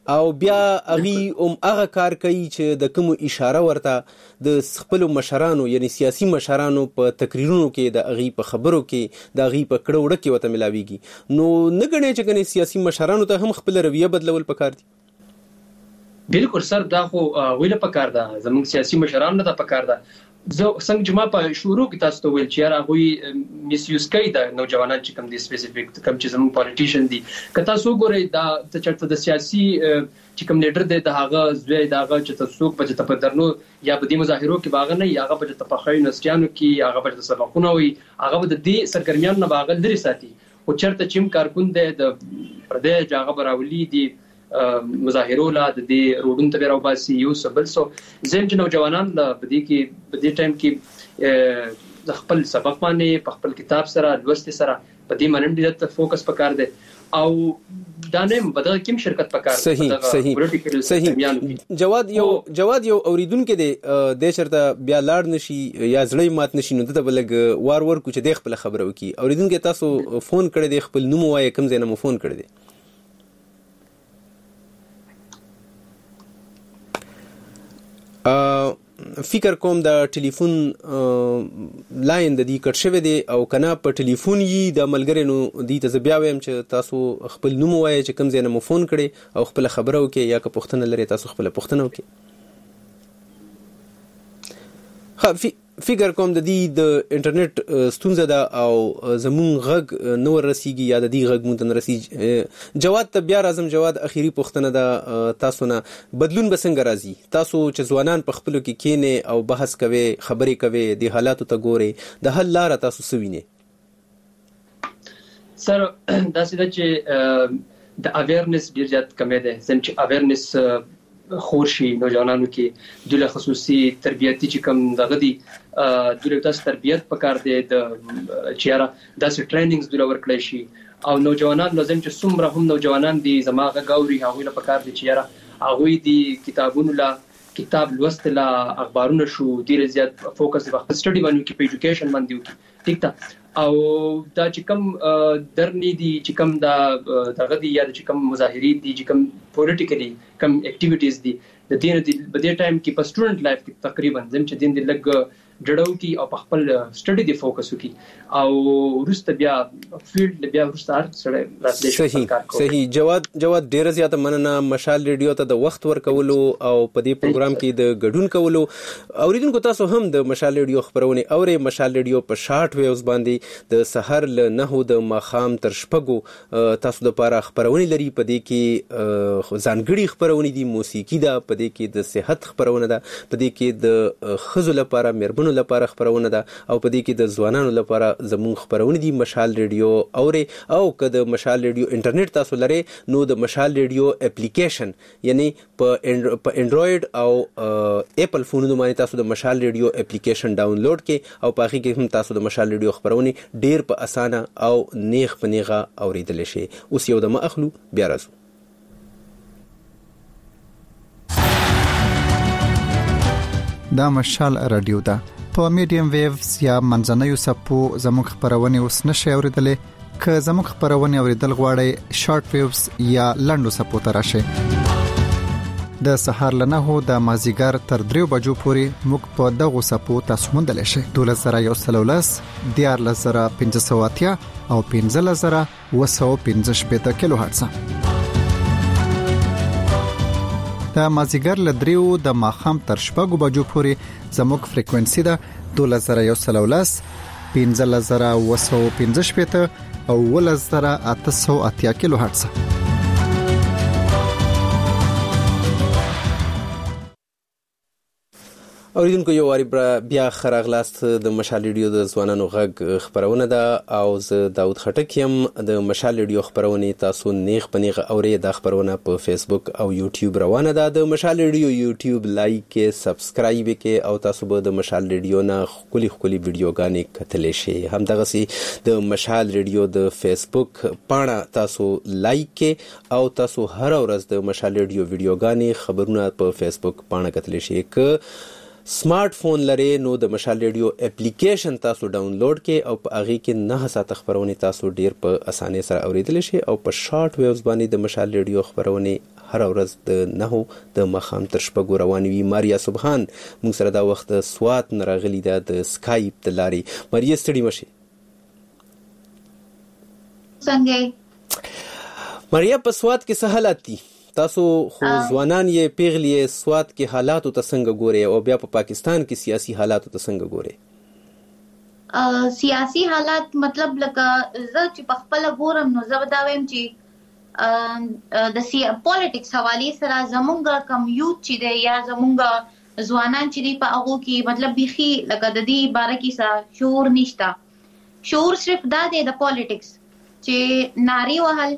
او بیا هغه کار کوي چې د کوم اشاره ورته د خپل مشرانو یعنی سیاسي مشرانو په تقریرونو کې د اغي په خبرو کې د اغي په کړه وړه کې وته ملاويږي. نو نه غني چې کني سیاسي مشرانو ته هم خپل رویه بدلول پکار دي. بالکل سر دا خو ویل پکار ده زموږ سیاسي مشرانو نه دا پکار ده. زه څنګه چې ما په شروع کې تاسو ته ویل چې هغه میس یوز کوي د نوجوانان چې کوم دي سپیسیفیک کوم چې زموږ پالیټیشن دي کته سو ګوري دا چې د سیاسي چې کوم لیډر دی د هغه زوی دا هغه چې تاسو په درنو یا په دې مظاهرو کې باغ نه یا هغه په تفاخر یونیورسيانو کې هغه په سبقونه وي هغه د دې سرګرمیانو نه باغ لري ساتي او چرته چیم کارکون دی د پردې جاغه براولي دي مظاهرو لا د دې روډون ته راوباسي یو سبل سو زم چې نوجوانان د بدی کې په دې ټایم کې د خپل سبق باندې په خپل کتاب سره لوست سره په دې باندې د فوکس پکار دی او دا نه بدل کوم شرکت پکار صحیح جواد یو اوریدونکو د شرطه بیا لاړ نشي یا زړی مات نشي نو ته بلګ وار کو چې د خپل خبرو کی اوریدونکو تاسو فون کړی دی خپل نوم وای کوم ځای نه فون کړی دی فکر کوم د ټلیفون لاین د دې کټ شوی دی او کنا په ټلیفون یې د ملګری نو د ته بیا ویم چې تاسو خپل نوم وایي چې کوم ځای نه مو فون کړي او خپل خبرو کې یا که پوښتنه لري تاسو خپل پوښتنه وکړئ. فکر کوم د دې د انټرنیټ ستونزه ده او زمون غږ نو رسیږي یا د دې غږ مونږ نه رسیږي. جواد ته بیا راځم. جواد اخیری پوښتنه ده تاسو نه بدلون به څنګه راځي؟ تاسو چې ځوانان په خپلو کې کینې او بحث کوي خبرې کوي د حالاتو ته ګوري د حل لار تاسو سوینه؟ سر دا سده چې د اویرنس ډیر زیات کمی ده زم چې اویرنس خورشي نوجوانانو کې د خصوصي تربیتی چې کوم دغه دي د تاسو تربیت پکار دی د چیرې داسې ټریننګز د ورکړی شي او نوجوانان لازم چې څومره هم نوجوانان دي زماغه غاوري هغه له پکار دي چیرې هغه دي کتابونو لا کتاب لوست لا اخبارونه شو ډیر زیات فوکس وخت سټډي باندې کې په ایجوکیشن باندې ټیک تا او دا چې کوم درنی دي چې کوم دا دغه دي یا چې کوم مظاهری دي چې کوم پولیټیکلی کوم اکټیویټیز دي د دې په دې ټایم کې په سټوډنټ لایف کې تقریبا زم چې دین د لګ جوړو کی او په خپل سټډي دی فوکس وکي او ورسته بیا فیلډ بیا ورسته سره راتلې. صحیح جواد ډیر زیاته مننه مشال ریډیو ته د وخت ورکولو او په دې پروګرام کې د ګډون کولو. اوریدونکو تاسو هم د مشال ریډیو خبرونه اوري. مشال ریډیو په شارټ ویوز باندې د سحر له 9 د ماخام تر شپږو تاسو د لپاره خبرونه لري. په دې کې ځانګړي خبرونه دي موسیقي ده په دې کې د صحت خبرونه ده په دې کې د خزو لپاره مرمنو لپاره خبرونه ده او په دې کې د ځوانانو لپاره زموږ خبرونه دي. مشال ریډیو اوري او که د مشال ریډیو انټرنیټ تاسو لري نو د مشال ریډیو اپلیکیشن یعنی په انډراید او اپل فونونو باندې تاسو د مشال ریډیو اپلیکیشن ډاونلوډ کړئ او په هغه کې هم تاسو د مشال ریډیو خبرونه ډیر په اسانه او نیغ په نیغه اوریدل شي. اوس یو دمه اخلو بیا راځو. دا مشال رادیو ده په میډیم ویوز یا منځنوي سپو زموږ خبرونه اوس نشي اوریدلې که زموږ خبرونه اوریدل غواړئ شارټ ویوز یا لنډو سپو ته راشئ. د سحر لنهو د مازیګر تر 3 بجو پورې موږ په دغه سپو تاسو موندل شئ. 12113 14580 او 15215 کیلو هرتز. د مازیګر ل 3 د ماخام تر 6 بجو پورې زموږ فریکوئنسي ده 12113 15215 او 11880 کیلو هرتز. اوریدونکو یو واری بیا خراغلاست د مشال ریډیو د ځوانانو غږ خبرونه ده او زه داود خټک یم. د مشال ریډیو خبرونه تاسو نیغ پنیغ اوري د خبرونه په فیسبوک او یوټیوب روانه ده. د مشال ریډیو یوټیوب لایک کې سبسکرایب کې او تاسو به د مشال ریډیو نه خولي ویډیوګانې کتلې شي. هم دغه سي د مشال ریډیو د فیسبوک پاڼه تاسو لایک کې او تاسو هر ورځ د مشال ریډیو ویډیوګانې خبرونه په فیسبوک پاڼه کتلې شي. ک سمارټ فون لري نو د مشال ریډیو اپلیکیشن تاسو ډاونلوډ کړئ او په هغه کې 9 ساعت خبرونه تاسو ډیر په اسانۍ سره اوریدل شي او په شارټ ویوز باندې د مشال ریډیو خبرونه هر ورځ د 9 د مخام تر شپږ روانې وي. ماریا سبحان موږ سره دا وخت سوات نراغلی ده د سکایپ د لارې. ماریا ستړي مشي څنګه؟ ماریا په سوات کې څه حالات دي؟ تاسو خو ځوانان یې پیغلی سوات کې حالات ته څنګه ګوري او بیا په پاکستان کې سیاسي حالات ته څنګه ګوري؟ سیاسي حالات مطلب لکه زه چې په خپل ګورم نو زه دا وایم چې د پالیټکس حواله سره زمونږ کم یوت چې دی یا زمونږ ځوانان چې دی په هغه کې مطلب بيخي لکه د دې باره کې څه شعور نشته. شعور صرف دا دی د پالیټکس چې ناری وهل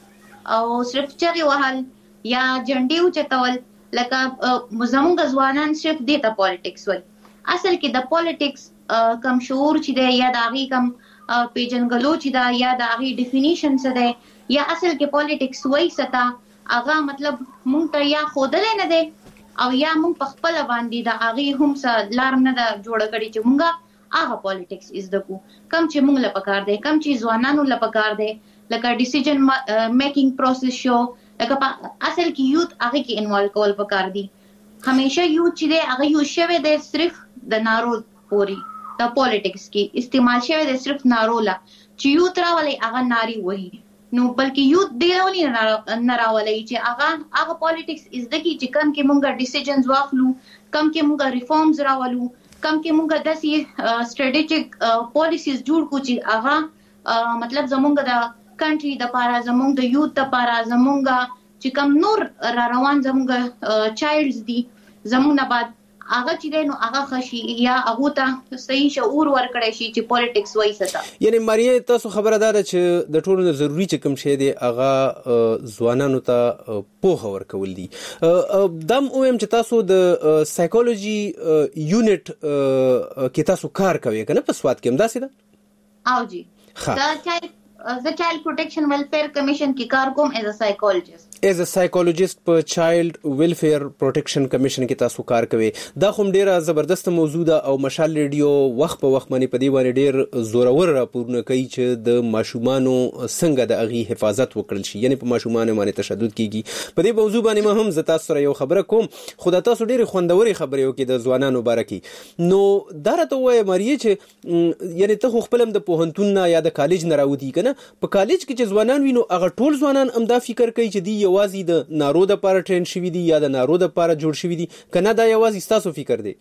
او صرف چغې وهل یا جنډي اوچتول لکه زمونږ ځوانان صرف دې ته پالیټکس وایي. اصل کې د پالیټکس کم شعور چې دی یا د هغې کم پیژنګلو چې دا یا د هغې ډیفینیشن څه دی یا اصل کې پالیټکس وایي څه ته هغه مطلب مونږ ته یا ښودلی نه دی او یا مونږ په خپله باندې د هغې هم څه لار نه ده جوړه کړې چې مونږ هغه پالیټکس زده کړو کم چې مونږ له پکار دی کم چې ځوانانو له پکار دی لکه ډیسیژن میکینګ پروسس شو لکه اصل کې یوت هغه کې انوالو کول پکار دي. همیشه یوت چې دی هغه یوز شوی دی صرف د نارو پوري د پالیټکس کې استعمال شوی دی صرف نارو لا چې یوت راولي هغه ناری وایي نو بلکې یوت دی راولي نه راولي چې هغه پالیټکس زده کی چې کم کې مونږه ډیسیژنز واخلو کم کې مونږه ریفارمز راولو کم کې مونږه داسې سټریټیجیک پالیسیز جوړ کو چې هغه مطلب زمونږ د کنټری د پاره زمونږ د یوت د پاره زمونږ چې کم نور را روان زمونږ چایلډز دي زمونږ نه بعد هغه چې دی نو هغه خشي یا هغه ته صحیح شعور ورکړی شي چې پالیټکس وایي څه ته. یعنی ماریا تاسو خبره ده چې د ټولو نه ضروری چې کوم شی دی هغه ځوانانو ته پوهه ورکول دي. دم اوم چې تاسو د سایکولوژي یونټ کې تاسو کار کوي کنه په سواد کې هم داسې ده؟ او جی The Child Protection Welfare Commission کې کار کوم as a psychologist. As a psychologist په Child Welfare Protection Commission کې تاسو کار کوي. دا کوم ډیره زبردست موضوع ده او مشال ریډیو وخت په وخت باندې په دې باندې ډیر زورور راپورونه کوي چې د ماشومانو څنګه د اغي حفاظت وکړل شي یعنی په ماشومانو باندې تشدد کیږي. په دې موضوع باندې ما هم ز تاسو سره یو خبره کوم خو دا تاسو ډیره خوندوري خبرې وکړي د ځوانانو باره کې. نو دا راته وایي ماریا چې یعنی ته خپل هم د پوهنتون نه یا د کالج نه راوتی کنه په کالج کې چې ځوانان وینو هغه ټول ځوانان هم دا فکر کوي چې دی یوازې د نارو د لپاره ټرین شوی دی یا د نارو د لپاره جوړ شوی دی کنه دا یوازې تاسو فکر دی؟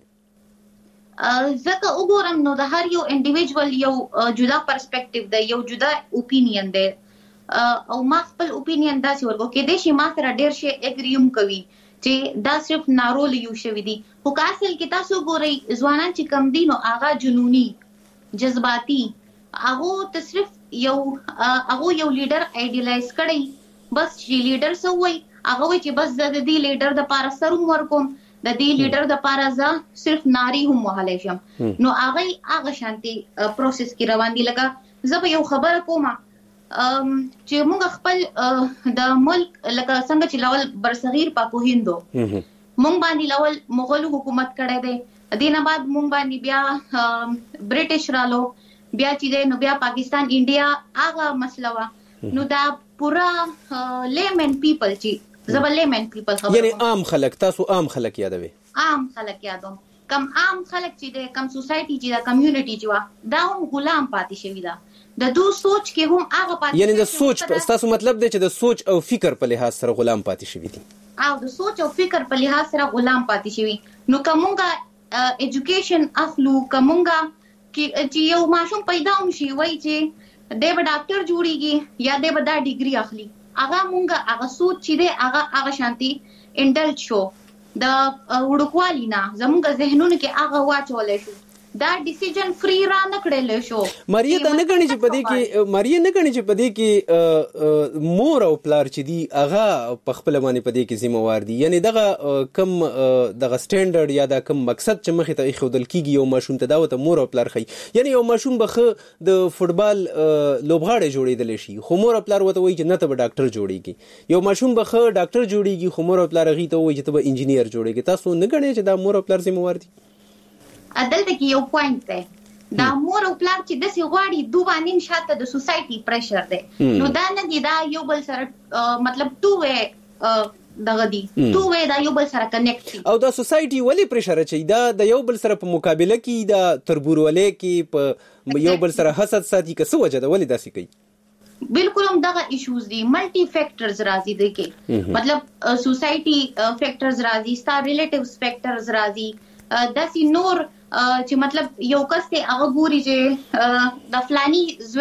ځکه وګورم نو د هر یو انډیویډوال یو جدا پرسپیکټیو دی یو جدا اوپینین دی او ما خپل اوپینین داسې ورکو کې دی چې ما سره ډیر شي اګریم کوي چې دا صرف نارو لیو شوی دی خو اصل کې تاسو ګورئ ځوانان چې کم دي نو هغه جنوني جذباتي هغه ته صرف یو لیډر ایډیالایز کړي بس چې لیډر څه وایي هغه وایي چې بس د دې لیډر د پاره سر ورکوم د دې لیډر د پاره زه صرف ناری هم وهلی شم نو هغه شانتي پروسس کې روان دي. لکه زه به یو خبره کوم چې موږ خپل د ملک لکه څنګه چې لول برصغیر پاکو هندو موږ باندې لول مغول حکومت کړی دی دینه بعد موږ باندې بیا برټش رالو بیا چې نو بیا پاکستان انډیا هغه مسله وا نو دا پورا لیمن پیپل چې زبر لیمن پیپل خبره یعنی عام خلک تاسو عام خلک یادوي عام خلک یادوم کم عام خلک چې د کم سوسایټي چې دا کمیونټي چې وا دا هم غلام پاتې شوی دا د دو سوچ کې هم هغه پاتې یعنی د سوچ تاسو مطلب دی چې د سوچ او فکر په لحاظ سره غلام پاتې شوی دي او د سوچ او فکر په لحاظ سره غلام پاتې شوی نو کومه ایجوکیشن اخلو کومه چې یو ماشوم پیدا وشي وای چې د ډاکټر جوړیږي یا د دا ډیګري اخلي هغه مونږه هغه سوچ چې دی هغه شانتي انډلټ شو د وړوکوالي نه زموږ ذهنونو کې هغه واچول شو دا ډیسیژن فری را نه کړل شو. ماریا دا نه غني چې پدې کې مور او پلار چې دی هغه په خپل باندې پدې کې ذمہ وار دي یعنی دغه کم دغه سټانډرډ یا دا کم مقصد چې مخې ته خودل کیږي یو ماشوم ته دا وته مور او پلار خي یعنی یو ماشوم بخه د فوټبال لوبغاړی جوړیدل شي خو مور او پلار وته وایي چې نه ته ډاکټر جوړیږي یو ماشوم بخه ډاکټر جوړیږي خو مور او پلار غي ته وایي چې ته انجینیر جوړیږي. تاسو نه غنئ چې دا مور او پلار ذمہ وار دي؟ دلته کې یو پوینټ دی دا مور او پلار چې د سي غواړي دوه باندې شاته د سوسايټي پریشر دی نو دا نه دی دا یو بل سره مطلب ټو وې دغه دی ټو وې دا یو بل سره کنیکټ او دا سوسايټي ولی پریشر چي دا د یو بل سره په مقابله کې دا تربورولې کې په یو بل سره حسد ساتي که څه وجه ده ولی داسې کوي بالکل هم دغه ایشوز دي ملټي فیکټرز راځي د کې مطلب سوسايټي فیکټرز راځي ستار ریلیټیوز فیکټرز راځي داسې نور چې مطلب یو کس ته هغه ګوري چې د فلاني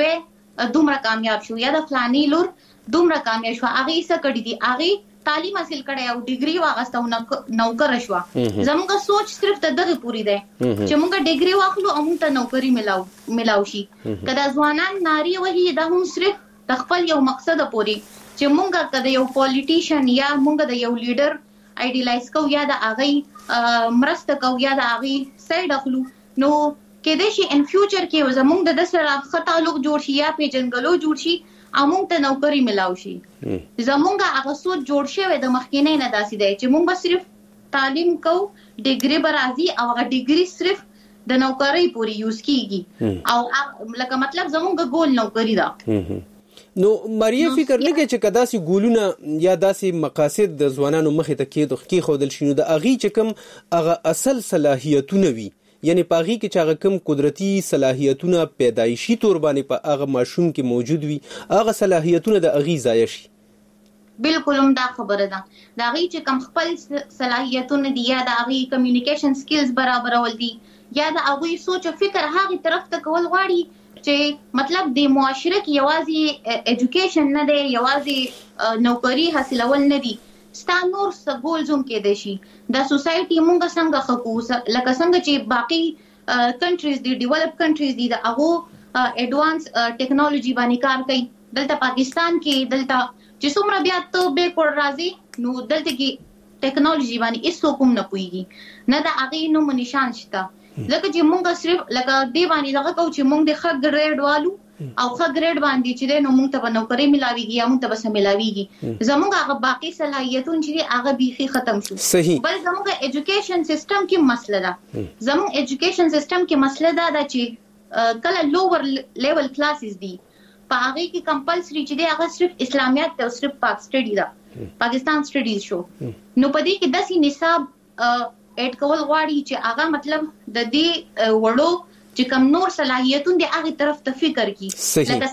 زوی دومره کامیاب شو یا د فلاني لور دومره کامیاب شو هغه څه کړی دي هغه تعلیم حاصل کړي او ډیګري واغسته نوکر شو زموږ سوچ صرف دغه پوری ده چې موږ ډیګري واخلو او موږ ته نوکری ملاو شي کله ځوانان ناری وهي دا هم صرف د خپل یو مقصد پوری چې مونږه کده یو پولیټیشن یا مونږ د یو لیډر ایډیلایز کو یا د اغه مرسته کو یا د اغه سایډ اخلو نو کله شي ان فیوچر کې زمونږ د سره خطالوق جوړ شي یا پیجنګلو جوړ شي امونږ ته نوکری ملاو شي زمونږه هغه سوچ جوړ شوی د مخکینه نه داسې دی چې مونږ صرف تعلیم کو ډیګری برازي او هغه ډیګری صرف د نوکری پوری یوز کیږي او لکه مطلب زمونږه ګول نوکری ده نو ماریا فکر نه کوي چې کدا سي ګولونه یا داسې مقاصد د ځوانانو مخې ته کې خودل شنو د اغي چې کوم هغه اصل صلاحیتونه وي یعنی پاغي کې چې هغه کوم قدرتي صلاحیتونه پیدایشي تور باندې په هغه ماشوم کې موجود وي هغه صلاحیتونه د اغي ضایع شي بالکل هم دا خبره ده دا غي چې کوم خپل صلاحیتونه دي یا د اغي کمیونیکیشن سکلز برابرول دي یا د اغي سوچ او فکر هغه طرف ته کول غواړي چې مطلب د معاشره کې یوازې اډوکیشن نه دی یوازې نوکری حاصلول نه دي ستا نور څه ګولز هم کېدای شي د سوسايټي مونږ څنګه خکو لکه څنګه چې باقي کنټریز دي ډیولپ کنټریز دي د هغه اډوانس ټیکنالوژي باندې کار کوي دلته پاکستان کې دلته چې څومره بیا ته بیکورډ راځي نو دلته کې ټیکنالوژي باندې هیڅ کوم نه پويږي نه د هغه نو نشان شته لکه چې مونږ صرف لکه دی باندې دغه کو چې مونږ د ښه ګریډ والو او ښه ګریډ باندې چې نو مونږ ته نوکری ملاويږي یا مونږ ته بس ملاويږي زموږ هغه باقي صلاحیتونه چې هغه بيخي ختم شو بل زموږ اډوکیشن سیستم کې مسله ده زموږ اډوکیشن سیستم کې مسله ده چې کله لوور لیول کلاسز دي په هغه کې کمپلسري چې هغه صرف اسلامیات او صرف پاک سټډي ده پاکستان سټډیز شو نو په دې کې داسې نصاب اډ کول غواړي چې هغه مطلب د دې وړو چې کوم نور صلاحیتونه دي هغه طرف ته فکر کی لکه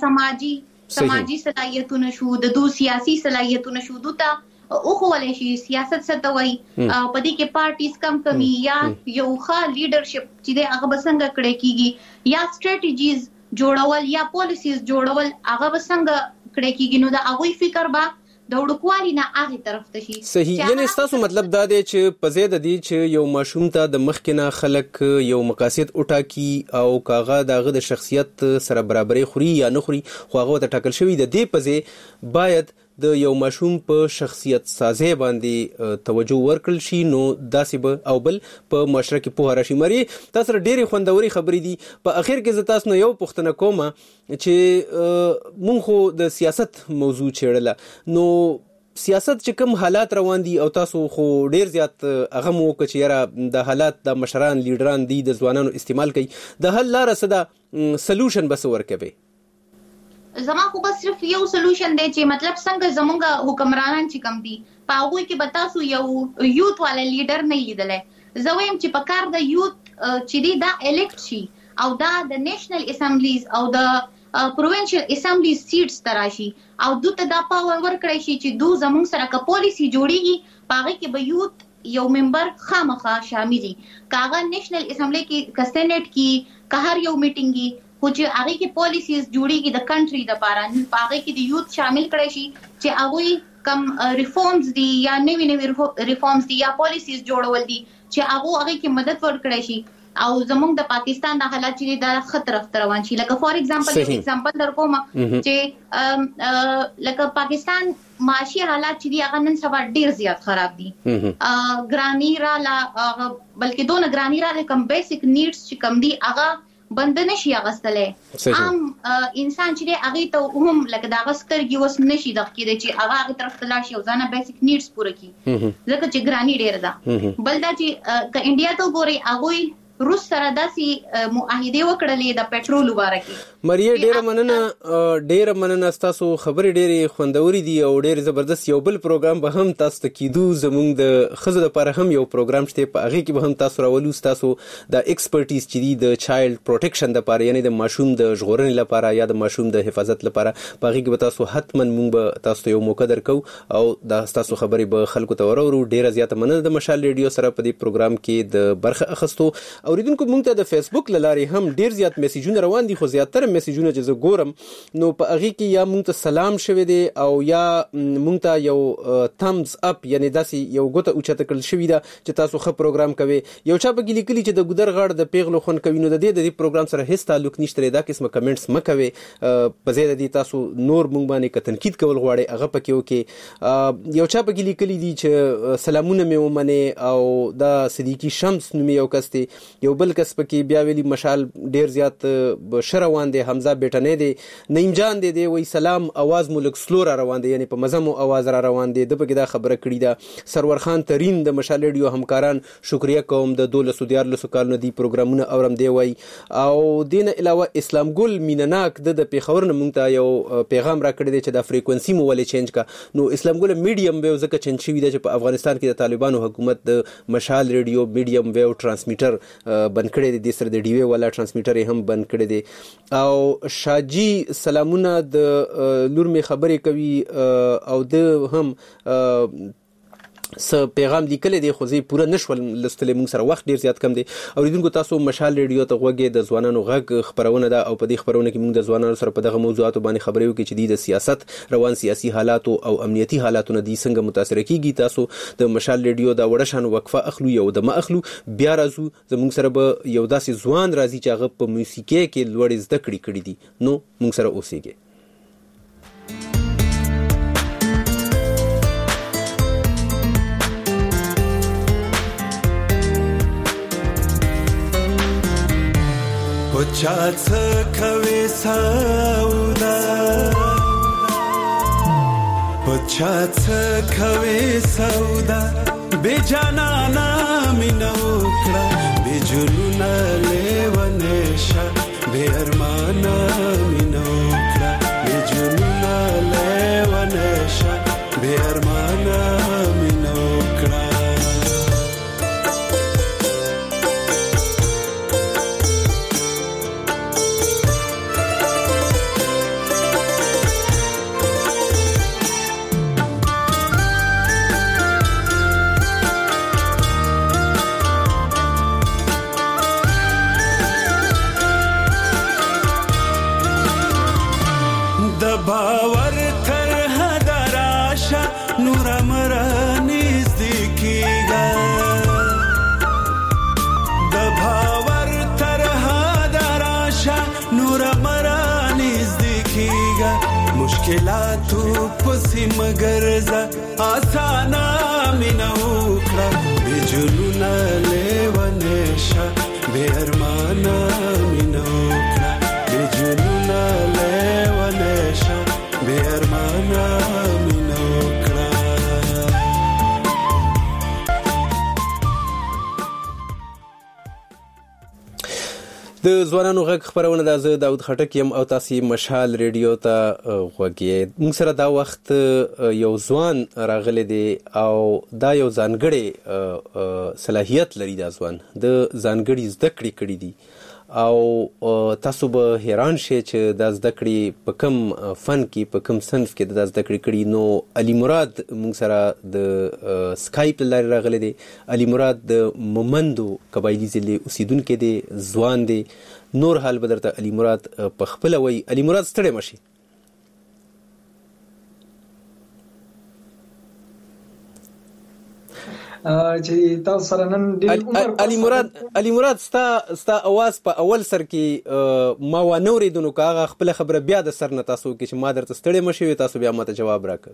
سماجی صلاحیتونه شو د دو سیاسي صلاحیتونه شو دوته او خو ولې شي سیاست ستوي په دې کې پارټیز کم یا یو ښه لیډرشپ چې هغه بسنګ کړي کیږي یا سټریټیجیز جوړول یا پالیسیز جوړول هغه بسنګ کړي کیږي نو دا هغه فکر با د وړوکوالي نه هغه طرف ته شي صحیح یعنی تاسو مطلب دا دی چې په زیاده دي چې یو ماشوم ته د مخکنه خلک یو مقاصد اوټاکی او کاغه دغه د شخصیت سره برابرۍ خوري یا نه خوري خو هغه ته ټاکل شوی د دې پځې باید د یو ماشوم په شخصیت سازي باندې توجه ورکړل شي نو داسې به او بل په معاشره کې په هر شي مری تاسو ډېری خوندوري خبرې دي په اخر کې تاسو نو یو پوښتنه کوم چې مونږ خو د سیاست موضوع چېړله نو سیاست چې کوم حالات روان دي او تاسو خو ډیر زیات هغه مو کچېره د حالات د مشران لیډران دي د ځوانانو استعمال کوي د حل لار صدا سولوشن بس ورکوي زما خو بس صرف یو سولوشن دی چې مطلب څنګه زمونږ حکمرانان چې کم دي په هغه کې به تاسو یو یوت والا لیډر نه لیدلې زه وایم چې په کار د یوت چې دی دا الیکټ شي او دا د نېشنل اسمبلیز او د پروینشل اسمبلیز سیټس تراشي او دوی ته دا پاور ورکړی شي چې دوی زموږ سره که پالیسی جوړیږي په هغه کې به یوت یو ممبر خامخا شاملي کاغه نېشنل اسمبلی کې که سېنات کې که هر یو میټینګ خو چې هغه کې پالیسیز جوړیږي د کنټری د پاره په هغه کې د یوت شامل کړي شي چې هغه کم ریفارمز دي یا نوی ریفارمز دي یا پالیسیز جوړول دي چې هغه کې مدد ورکړي شي او زموږ د پاکستان د حالات چې د خطر روان شي لکه فور ایگزامپل در کوم چې لکه پاکستان معاشي حالات چې دی هغه نن سبا ډیر زیات خراب دي ګرانی را بلکې دونه ګرانی را کم بیسیک نیډز چې کم دي هغه بند نشي اغستلې عام انسان چې هغه ته هم لکه دا غسترګي وس نشي د کېږي چې هغه طرف ته لاشي او ځانه بیسیک نیډز پوره کړي ځکه چې ګرانی ډیر ده بل دا چې ک انډیا ته ګوري هغه روس سره داسې معاهده وکړلې د پېټرول وبارکي مریه ډېر مننه تاسو خبرې ډېرې خوندوري دي او ډېر زبردست یو بل پروګرام به هم تاسو ته کیدو زموږ د خزو لپاره هم یو پروګرام شته په هغه کې به هم تاسو راولو تاسو د ایکسپرټیز چې دی د چایلډ پروټیکشن لپاره یعنی د ماشوم د ژغورنې لپاره یا د ماشوم د حفاظت لپاره په هغه کې به تاسو حتما مونږ به تاسو ته یو موقع درکو او دا تاسو خبرې به خلکو ته ورورو. ډېر زیاته مننه د مشال ریډیو سره په دې پروګرام کې د برخه اخستو. اوریدونکو مونږ ته د فیسبوک لارې هم ډېر زیات میسیجونه روان دي خو زیاتره میسیجونه چې زه ګورم نو په هغه کې یا مونږ ته سلام شوی دی او یا مونږ ته یو تمز اپ یعنی داسې یو ګوته اوچته کړل شوی دا چې تاسو ښه پروګرام کوي. یو چا په لیکلي چې د ګودر غاړه د پیغلو خون کوي نو د دې پروګرام سره هیڅ تعلق نشته. دا قسمه کمنټس مکوي په زیاده دي تاسو نور مونږ باندې تنقید کول غواړي هغه پکې وکي. یو چا په لیکلي دي چې سلامونه مې ومنه او دا صدیقی شمس نومي یو کس دی. یو بل کس پکې بیا ویلي مشال ډیر زیات شروان دی. حمزه بیٹنه دی. نعیم جان دی وی سلام आवाज ملک سلو را روان دی یعنی په مزمو आवाज را روان دی. د پکې دا خبره کړې ده. سرور خان ترين د مشال ریډیو همکاران شکریا کوم د 1214 کال نه دی پروګرامونه اورم دی وای او دین علاوه اسلام ګل مینناک د پیښور نه مونږ ته یو پیغام را کړی دی چې د فریکوئنسي مو ولې چینج کا. نو اسلام ګل میډیم ویو ځکه چینج شوی دی چې په افغانستان کې د طالبانو حکومت د مشال ریډیو میډیم ویو ټرانسمیټر بند کړی دی. د سره د ډي وی والا ټرانسمیټر هم بند کړی دی. او شاجي سلامونه د لور می خبرې کوي او د هم س پیغام لیکل دی خو زه پوره نشول لستلې مونږ سره وخت ډیر زیات کم دی. اوریدونکو تاسو مشال ریډیو ته غوږی د ځوانانو غږ خبرونه ده او په دې خبرونه کې مونږ د ځوانانو سره په دغه موضوعاتو باندې خبرې وکړو چې د سیاست روان سیاسي حالات او امنیتي حالاتونه د څنګه متاثر کیږي. تاسو د مشال ریډیو دا وړشان وقفه اخلو یو د ما اخلو بیا راځو زمونږ سره به یو داسې ځوان راځي چې هغه په موسیقي کې لوړ زده کړې دي. نو مونږ سره اوسېږي. پچا څه کوي سودا پچا څه کوي سودا بے جانانا مینو کړه بے جنونا لیونشا بے ارمانا مینو کړه بے جنونا لیونشا بے ارمانا مینو کړه. باور تر حد راشه نور مرانی نزدیکیگا د باور تر حد راشه نور مرانی نزدیکیگا مشکلاتو پسی مگرزا آسانا مینا وکړه بے جنونا لیونشا بے ارمانا مینا وکړه بے جنونا لیونشا بے ارمانا مینا وکړه. د ځوانانو غږ خبرونه ده. زه داود خټک یم او تاسو مشال ریډیو ته غوږی. موږ سره دا وخت یو ځوان راغلی دی او دا یو ځانګړی صلاحیت لري. دا ځوان د ځانګړي زده کړې کړې دي او تاسو به حیران شئ چې دا زده کړې په کوم فن کې په کوم صنف کې دا زده کړې کړي. نو علي مراد موږ سره د سکایپ لارې راغلی دی. علي مراد د مومندو قبایلي ضلع اوسیدونکی دی، ځوان دی. نور حال به درته علي مراد په خپله وایي. علي مراد ستړی مه شي. چې تاسو سره نن ډېر علي مراد ستا اواز په اول سر کې ما وانه اورېدو نو که هغه خپله خبره بیا د سر نه تاسو وکړي چې ما درته ستړی مه شوې تاسو بیا ماته جواب راکړه.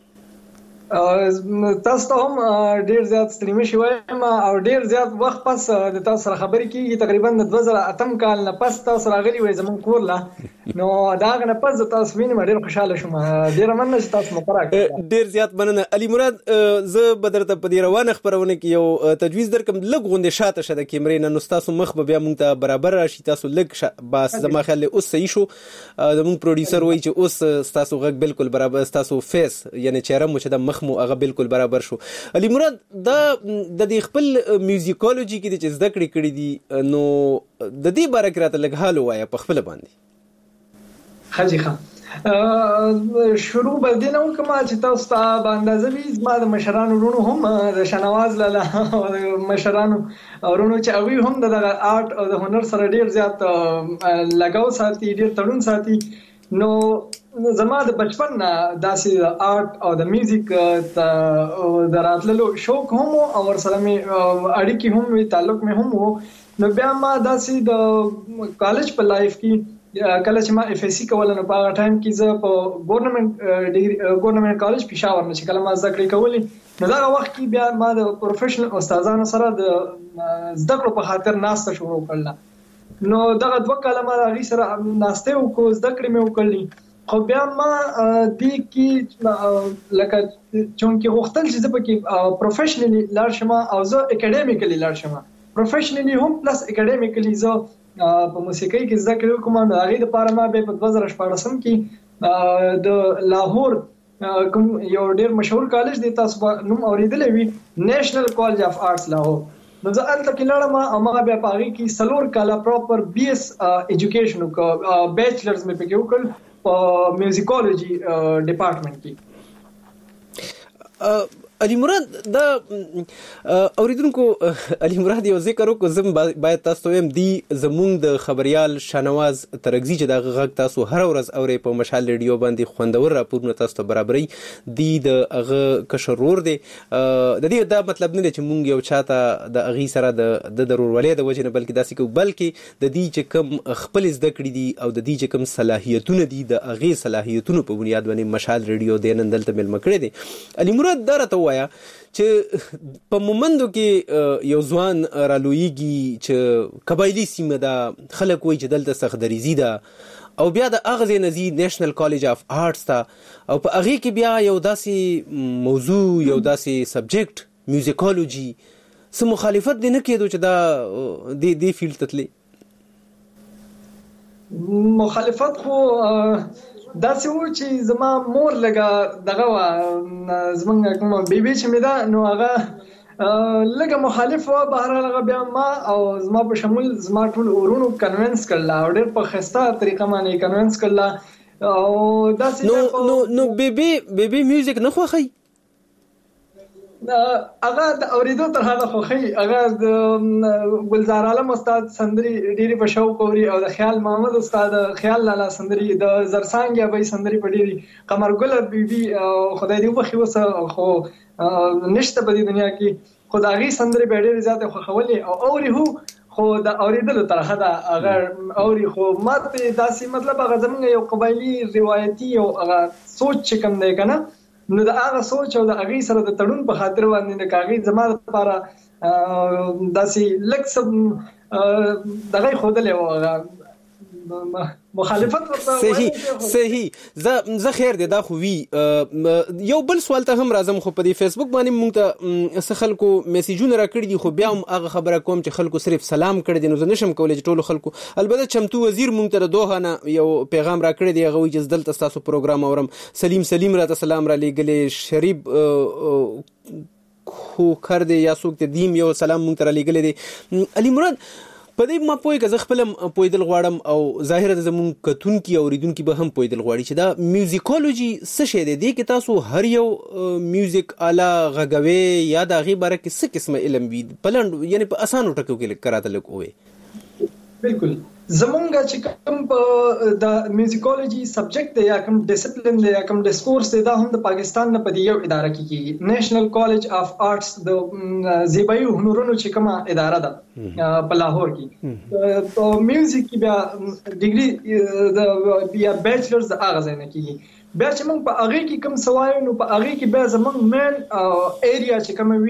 تاسو ته هم ډېر زیات ستړي مه شوی یم او ډېر زیات وخت پس د تاسو سره خبرې کېږي. تقریبا د 2008 کال نه پس تاسو راغلي وئ زموږ کور له نو دا غنه پز تاسو وینم ډیر خوشاله شوم. ډیر مننه چې تاسو مقرره ډیر زیات مننه. علي مراد زه بدرته په دې روانه خبرونه کې یو تجویز درکم لږ غونډه شاته شه د کیمرې نه، نو تاسو مخ به بیا مونږ ته برابر راشي. تاسو لږ بس زما خیال اوس صحیح شو. زموږ پروډوسر وایي چې اوس تاسو غږ بالکل برابر، تاسو فیس یعنی چهره مو چې د مخ مو هغه بالکل برابر شو. علي مراد دا د دې خپل میوزیکولوژي کې چې زده کړې کړې دي، نو د دې باره کې راته لږ حال ووایه په خپله باندې. حاجی خان شروع بدین او کما چې تاسو ته باندې زوی زما د مشرانو ورونو هم د شنواز لاله مشرانو ورونو چې اوی هم د آرټ او د هنر سره ډیر زیات لګاو ساتي، ډیر تړون ساتي. نو زما د بچپن داسې آرټ او د میوزیک د راتللو شوق هم او ورسره مې اړیکې هم وي، تعلق مې هم وو. نو بیا ما داسې د کالج په لایف کې کله چې ما اف اس سی کوله، نو په هغه ټایم کې زه په ګورنمنت کالج پېښور نه چې کله ما زده کړې کولې، نو دغه وخت کې بیا ما د پروفیشنل استادانو سره د زده کړو په خاطر ناسته شروع کړله. نو دغه 2 کاله ما هغوی سره ناستې وکړو، زده کړې مې وکړلې. خو بیا ما دې کې لکه چونکې غوښتل چې زه پکې پروفیشنلی لاړ شم او زه اکیډمیکلی لاړ شم، پروفیشنلی هم پلس اکیډمیکلی زه په موسیقۍ کې زده کړې کوم. نو هغې دپاره ما بیا په 2014 کې د لاهور کوم یو ډېر مشهور کالج دی، تاسو به نوم اورېدلی وي، نیشنل کالج اف آرټس لاهور. نو زه هلته کې لاړم او ما بیا په هغې کې 4 کاله پراپر بي ایس ایجوکیشن وکړ، بیچلرز مې پکې وکړل په میوزیکولوژي ډپارټمنټ کې. علي مراد دا اوریدونکو علي مراد یو ذکر وکړو، زم باید تاسو ته وایم دی زمونږ د خبريال شاهنواز ترغزي چې دا غږ تاسو هر ورځ اورئ په مشال ریډیو باندې خوندور راپورونه تاسو ته برابرۍ دی د هغه کشرور دی. د دې دا مطلب نه دی چې مونږ یو چاته د هغې سره د ضرورولۍ د وجې نه بلکې داسې کوو، بلکې د دې چې کوم خپل زده کړې دي او د دې چې کوم صلاحیتونه دي د هغې صلاحیتونو په بنیاد باندې مشال ریډیو دی نن دلته مېلمه کړی دی. علي مراد دا راته وایا چې په مومندو کې یو ځوان رالویږي چې قبایلي سیمه ده، خلک وایي چې دلته سختدریزي ده، او بیا د هغه ځای نه ځي نیشنل کالج اف آرټس ته، او په هغې کې بیا یو داسې موضوع یو داسې سبجیکټ میوزیکولوژي څه مخالفت دی نه کېدو چې دا دې فیلډ ته تللی؟ مخالفت خو داسې و چې زما مور لږه دغه وه، زمونږ کومه بیبي چې مې ده نو هغه لږه مخالف وه. بهرحال هغه بیا ما او زما په شمول زما ټول ورونو کنوینس کړله او ډېر په ښایسته طریقه باندې کنوینس کړله او داسې نو بیبي میوزیک نه خوښوي؟ هغه د اوریدو تر هغه خوښوي. هغه د ګلزار عالم استاد سندري ډېرې په شوق اوري او د خیال محمد استاد خیال لالا سندري، د زرسانګ یا بې سندري په ډېرې، قمرګله بیبي خدای دې وبخي اوس خو نشته په دې دنیا کې، خو د هغې سندرې به ډېرې زیاتې خوښولې او اوري هو، خو د اوریدلو طرحه ده هغه اوري. خو ما ته داسې مطلب هغه زموږ یو قبایلي روایتي یو هغه سوچ چې کوم دی که نه، نو د هغه سوچ او د هغې سره د تړون په خاطر باندې د هغې زما لپاره داسې لږ څه دغه یې ښودلی وو، هغه مخالفت ورته. صحیح. زه خیر دی دا خو وي. یو بل سوال ته هم راځم، خو په دې فیسبوک باندې مونږ ته څه خلکو میسیجونه راکړي دي، خو بیا هم هغه خبره کوم چې خلکو صرف سلام کړی دی، نو زه نشم کولی چې ټولو خلکو. البته چمتو وزیر مونږ ته د دوحه نه یو پیغام راکړی دی، هغه وایي چې دلته ستاسو پروګرام اورم. سلیم راته سلام را لیږلی، شریف خوکر دی یا څوک دی دیم یو سلام مونږ ته را لیږلی دی. علي مراد په دې ما پوهې که زه خپل هم پوهېدل غواړم او ظاهره ده زمونږ کتونکي او اورېدونکي به هم پوهېدل غواړي چې دا میوزیکولوژي څه شی دی، دې کې تاسو هر یو میوزیک آله غږوئ یا د هغې باره کې څه قسمه علم وي په لنډ یعنې په اسانو ټکو کې کراته لږ ووایئ؟ بالکل زمونږ چې کوم په د میوزیکولوژي سبجیکټ دی یا کوم ډیسپلین دی یا کوم ډسکورس دی، دا هم د پاکستان نه په دې یو اداره کې کېږي، نیشنل کالج اف آرټس د زیبایي هنرونو چې کومه اداره ده په لاهور کې. په میوزیک کې بیا ډیګري یا بیچلرز د هغه ځای نه کېږي. بیا چې موږ په هغې کې کوم څه وایو، نو په هغې کې بیا زموږ مین ایریا چې کومه وي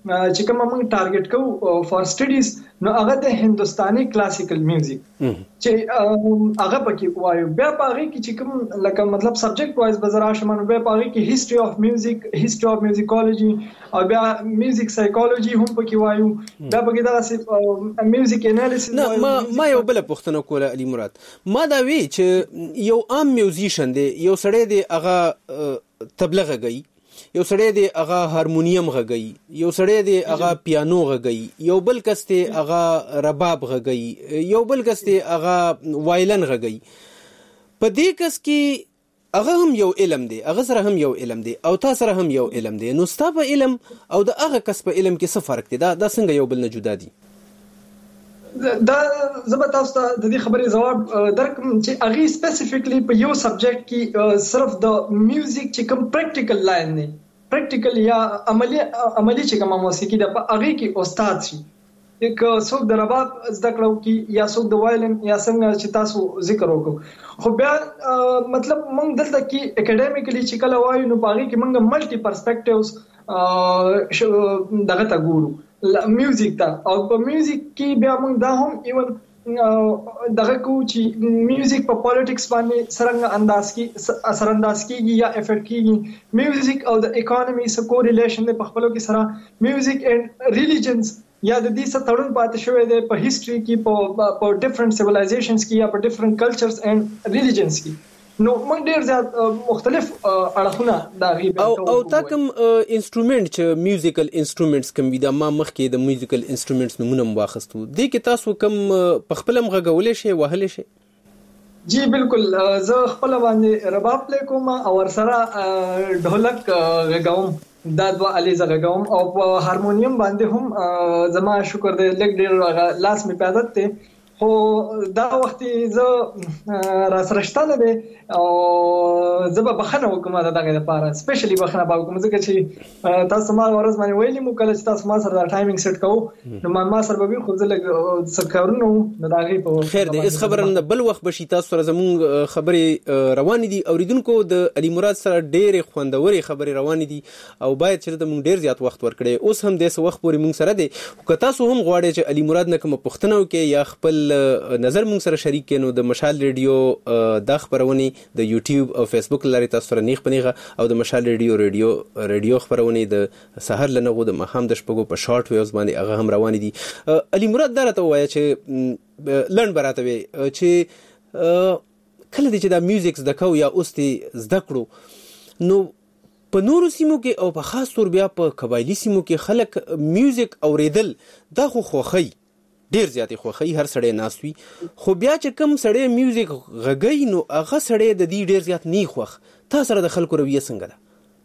چې کوم موږ ټارګټ کوو فار سټډیز نو هغه د هندستاني کلاسیکل میوزیک چې هغه پکې وایو بیا پاره کې چې کوم لکه مطلب سبجیکټ وایز بزرا شمن بیا پاره کې هیستوري اف میوزیک هیستوري اف میوزیکولوژي او بیا میوزیک سایکولوژي هم پکې وایو دا پکې دا میوزیک انالیسس ما یو بل پوښتنه کوله علي مراد ما دا وی چې یو عام میوزیشن دی یو سړی دی هغه تبله غږی یو سړی دی هغه هارمونیم غږی یو سړی دی هغه پیانو غږی یو بل کس دی هغه رباب غږی یو بل کس دی هغه وایلن غږی په دې کس کې هغه هم یو علم دی هغه سره هم یو علم دی او تاسو سره هم یو علم دی نو ستا په علم او د هغه کس په علم کې څه فرق دی دا څنګه یو بل نه جدا دي دا زبر تاسو ته د دې خبرې جواب درکم چې اغي سپیسیفیکلی په یو سبجیکټ کې صرف د میوزیک چې کوم پریکټیکل لاین دی پریکټیکل یا عملی چې کوم موسیقي د اغي کې استاد شي یک څوک د رباب زده کړو کې یا څوک د وایلن یا څنګه چې تاسو ذکر وکړو خو بیا مطلب موږ دلته کې اکیډمیکلی چې کله وایو نو باغی کې موږ ملټي پرسپیکټیوز دغه تا ګورو میوزیک ته او په میوزیک کې بیا موږ دا هم ایون دغه کو چې میوزیک په پالیټکس باندې څنګه اثر انداز کیږي یا افیکټ کیږي میوزیک او د اکانومي سره کو ریلیشن په خپلو کې سره میوزیک اینڈ ریلیجنز یا د دې سره تړون پاتې شوی دی په هیستوري کې په ډیفرنٹ سیویلایزیشنز کې یا په ډیفرنٹ کلچرز اینڈ ریلیجنز کې نو موږ ډیر زیات مختلف اړخونه دا غیب او تا کوم انسټرومنت چې میوزیکل انسټرومنټس کوم وي دا ما مخکې د میوزیکل انسټرومنټس نمونه واخستو دې کې تاسو کوم په خپل مغږولې شي وهلې شي جی بالکل زه خپل باندې رباب پلی کوم او ورسره ډولک غږوم دا دوا الیزه غږوم او په هارمونیم باندې هم زما شکر دې لګ ډیر لاس می پیادت ته خو دا وخت زه را سره شته دی او زه به بخنه وکم دا دغه لپاره سپیشلی بخنه به کوم ځکه چې تاسو ما ورځ باندې ویلې مو کله چې تاسو ما سره دا ټایمینګ سیټ کوو نو ما سره به خو زه لګ سکرونو دا غي په خیر دې اس خبرنه بل وخت بشي تاسو سره زمون خبرې روان دي اوریدونکو د علي مراد سره ډېرې خوندوري خبرې روان دي او باید چې د مونږ ډېر زیات وخت ورکړي اوس هم د وخت پورې مونږ سره دي که تاسو هم غواړئ چې علي مراد نه کوم پوښتنه وکړي یا خپل نظر مونږ سره شریک کینو د مشال ریډیو د خبرونه د یوټیوب او فیسبوک لاري تاسو سره نیغ پنیغه او د مشال ریډیو خبرونه د سحر لنغو د مخام د شپږو په شارټ ویوز باندې هغه هم روان دي علي مراد درته وایي چې لړن براته وي چې کله چې دا میوزیک زده کو یا اوستي زده کړو نو په نورو سیمو کې او په خاص تور بیا په قبایلی سیمو کې خلک میوزیک اوریدل دا خو خوخی ډیر زیاتې خوخی هر سړی ناسوي خو بیا چې کم سړی میوزیک غږی نو هغه سړی د دې ډیر زیات نه خوخ تاسو سره د خلکو رویه څنګه ده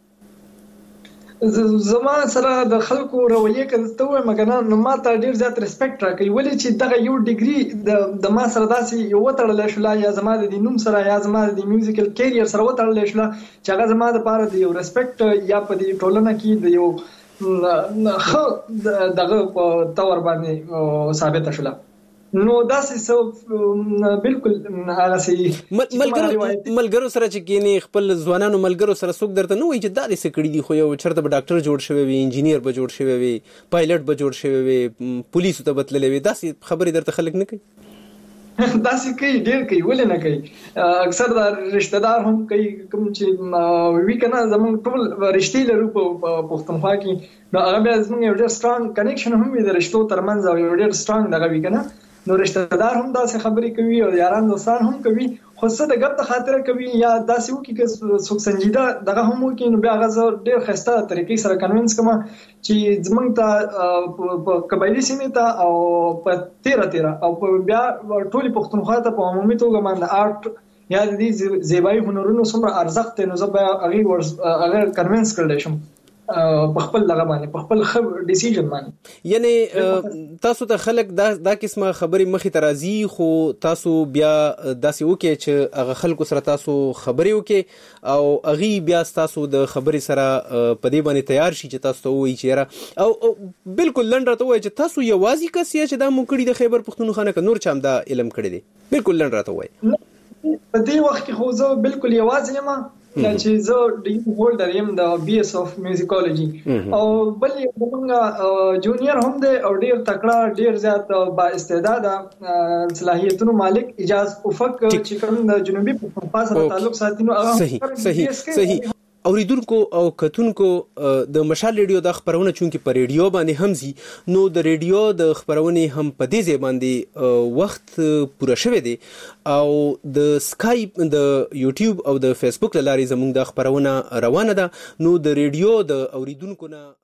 زما سره د خلکو رویه کړه ته مګنه نو ما ته ډیر زیات ریسپیکټ راکړي ولې چې دغه یو ډیګري د ما سره داسې یو وتړل شو یا زما د نوم سره یا زما د میوزیکل کیریئر سره وتړل شو چې هغه زما د پاره د یو ریسپیکټ یا په دې ټولنه کې د یو خو دغه تور باندې ثابت شول نو داسې سو بالکل هغه سي ملګرو سره چې کینی خپل ځوانانو ملګرو سره څوک درته نو وي چې دا دې سکړی دی خو یو چرته به ډاکټر جوړ شوی وي انجینیر به جوړ شوی وي پایلټ به جوړ شوی وي پولیسو ته بتللې وي داسې خبرې درته خلک نه کوي داسې کوي ډېر کوي ولې نه کوي اکثر دا رشتہ دار هم کوي کوم چې وی کنه زموږ ټول رشتې لرو په پښتونخوا کې نو هغه بیا زموږ یو ډېر سترونګ کنیکشن هم وي د رشتو ترمنځ او یو ډېر سترونګ دغه وی کنه نو رشتہ دار هم داسې خبرې کوي او یاران دوستان هم کوي خو څه د ګپ د خاطر کوي یا داسې وکي چې څوک سنجیده دغه هم وکي نو بیا غزه ډېر خسته طریقې سره کنوینس کما چې زمونږ ته په قبایلی سیمه ته او په 13 او بیا ټولي پښتونخوا ته په عمومي توګه باندې آرټ یا د دې زیبای هنرونو څومره ارزښت نو زه به هغه کنوینس کړل شم په خپل لغه باندې په خپل ډیسیژن باندې یعنی تاسو ته خلک دا قسمه خبرې مخې ته راځي خو تاسو بیا داسې وکړئ چې هغه خلکو سره تاسو خبرې وکړئ او هغه بیا تاسو د خبرې سره په دې باندې تیار شي چې تاسو ته وایي چې او بالکل لنډ راته وایي چې تاسو یوازې کس یې چې دا مو کړی د خیبر پښتونخوا نه نور چا هم دا علم کړی دی بالکل لنډ راته وایي په دې وخت کې خو زه بالکل یوازې یم چې زه ډیګري هولډر یم د بي اس اف میوزیکولوژي او بل یو جونیئر هم دی او ډیر تکړه ډیر زیات با استعداد صلاحیتونو مالک اجاز افق چې کوم د جنوبي پښتونخوا سره تعلق ساتي نو صحیح اوریدونکو او کتونکو د مشال ریډیو د خبرونه چونکی په ریډیو باندې هم زی نو د ریډیو د خبرونه هم په دې ځای باندې وخت پوره شوه دی او د سکایپ د یوټیوب او د فیسبوک لاري زموږ د خبرونه روانه ده نو د ریډیو د اوریدونکو نه